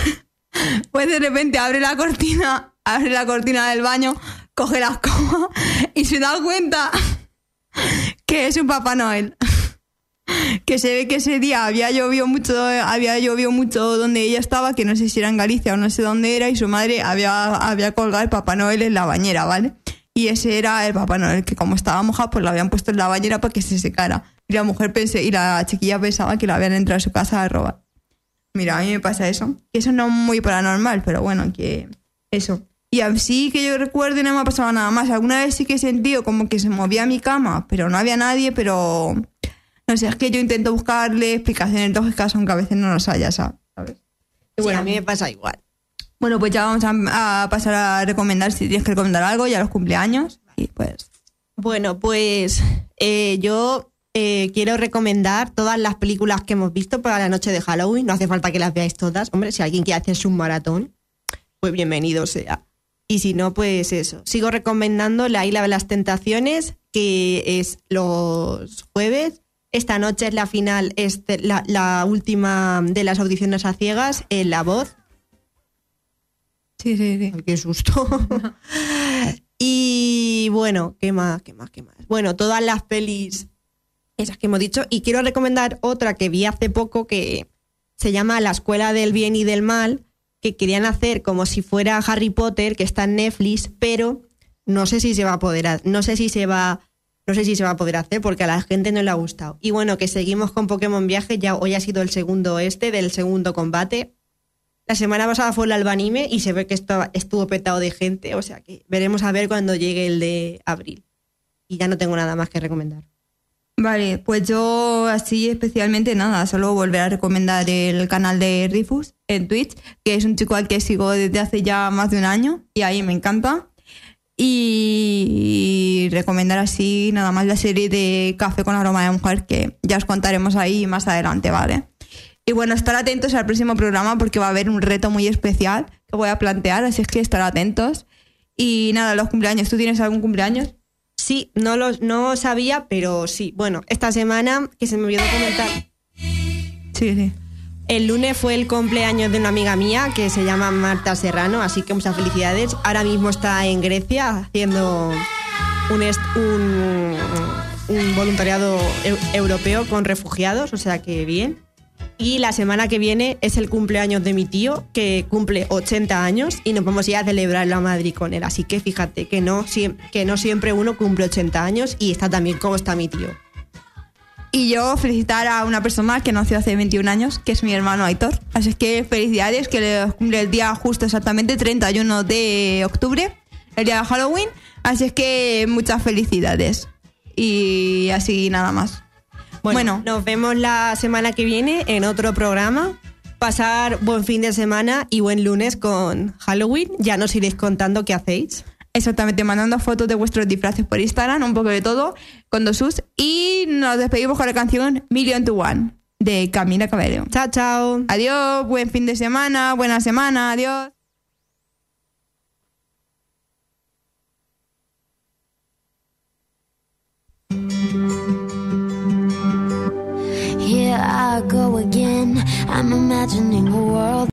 S4: Pues de repente abre la cortina, abre la cortina del baño, coge la escoba y se da cuenta que es un Papá Noel. Que se ve que ese día había llovido mucho, había llovido mucho donde ella estaba, que no sé si era en Galicia o no sé dónde era, y su madre había, había colgado el Papá Noel en la bañera, ¿vale? Y ese era el Papá Noel, que como estaba mojado, pues lo habían puesto en la bañera para que se secara. Y la mujer pensé, y la chiquilla pensaba que la habían entrado a su casa a robar. Mira, a mí me pasa eso. Que eso no es muy paranormal, pero bueno, que eso. Y así que yo recuerdo y no me ha pasado nada más. Alguna vez sí que he sentido como que se movía mi cama, pero no había nadie, pero... No sé, es que yo intento buscarle explicaciones lógicas, aunque a veces no las haya, ¿sabes? Y
S5: Sí,
S4: bueno,
S5: a mí me pasa igual.
S4: bueno, pues ya vamos a, a pasar a recomendar, si tienes que recomendar algo, ya los cumpleaños. Y pues...
S5: Bueno, pues eh, yo eh, quiero recomendar todas las películas que hemos visto para la noche de Halloween. No hace falta que las veáis todas. Hombre, si alguien quiere hacerse un maratón, pues bienvenido sea. Y si no, pues eso. Sigo recomendando La Isla de las Tentaciones, que es los jueves. Esta noche es la final, es de- la, la última de las audiciones a ciegas, en La Voz.
S4: Sí, sí, sí.
S5: Ay, qué susto. Y bueno, ¿qué más? ¿Qué más? ¿Qué más? Bueno, todas las pelis esas que hemos dicho. Y quiero recomendar otra que vi hace poco que se llama La Escuela del Bien y del Mal, que querían hacer como si fuera Harry Potter, que está en Netflix, pero no sé si se va a poder, ha- no sé si se va, no sé si se va a poder hacer porque a la gente no le ha gustado. Y bueno, que seguimos con Pokémon Viaje, ya hoy ha sido el segundo este del segundo combate. La semana pasada fue el Albanime y se ve que esto estuvo petado de gente, o sea que veremos a ver cuando llegue el de abril. Y ya no tengo nada más que recomendar.
S4: Vale, pues yo así especialmente nada, solo volver a recomendar el canal de Rifus en Twitch, que es un chico al que sigo desde hace ya más de un año y ahí me encanta. Y recomendar así nada más la serie de Café con aroma de mujer, que ya os contaremos ahí más adelante, ¿vale? Y bueno, estar atentos al próximo programa porque va a haber un reto muy especial que voy a plantear, así es que estar atentos. Y nada, los cumpleaños, ¿tú tienes algún cumpleaños?
S5: Sí, no lo no sabía, pero sí. Bueno, esta semana, que se me olvidó comentar,
S4: Sí, sí.
S5: el lunes fue el cumpleaños de una amiga mía que se llama Marta Serrano, así que muchas felicidades. Ahora mismo está en Grecia haciendo un, est- un, un voluntariado eu- europeo con refugiados, o sea que bien. Y la semana que viene es el cumpleaños de mi tío, que cumple ochenta años, y nos vamos a ir a celebrarlo a Madrid con él. Así que fíjate que no, siem- que no siempre uno cumple ochenta años y está también como está mi tío.
S4: Y yo felicitar a una persona que nació hace veintiún años, que es mi hermano Aitor. Así que felicidades, que le cumple el día justo exactamente treinta y uno de octubre, el día de Halloween. Así es que muchas felicidades. Y así nada más.
S5: Bueno,
S4: Bueno.
S5: nos vemos la semana que viene en otro programa. Pasar buen fin de semana y buen lunes con Halloween. Ya nos iréis contando qué hacéis.
S4: Exactamente, mandando fotos de vuestros disfraces por Instagram, un poco de todo, con dos sus. Y nos despedimos con la canción Million to One, de Camila Cabello.
S5: Chao, chao.
S4: Adiós, buen fin de semana, buena semana, adiós.
S3: Here I go again. I'm imagining a world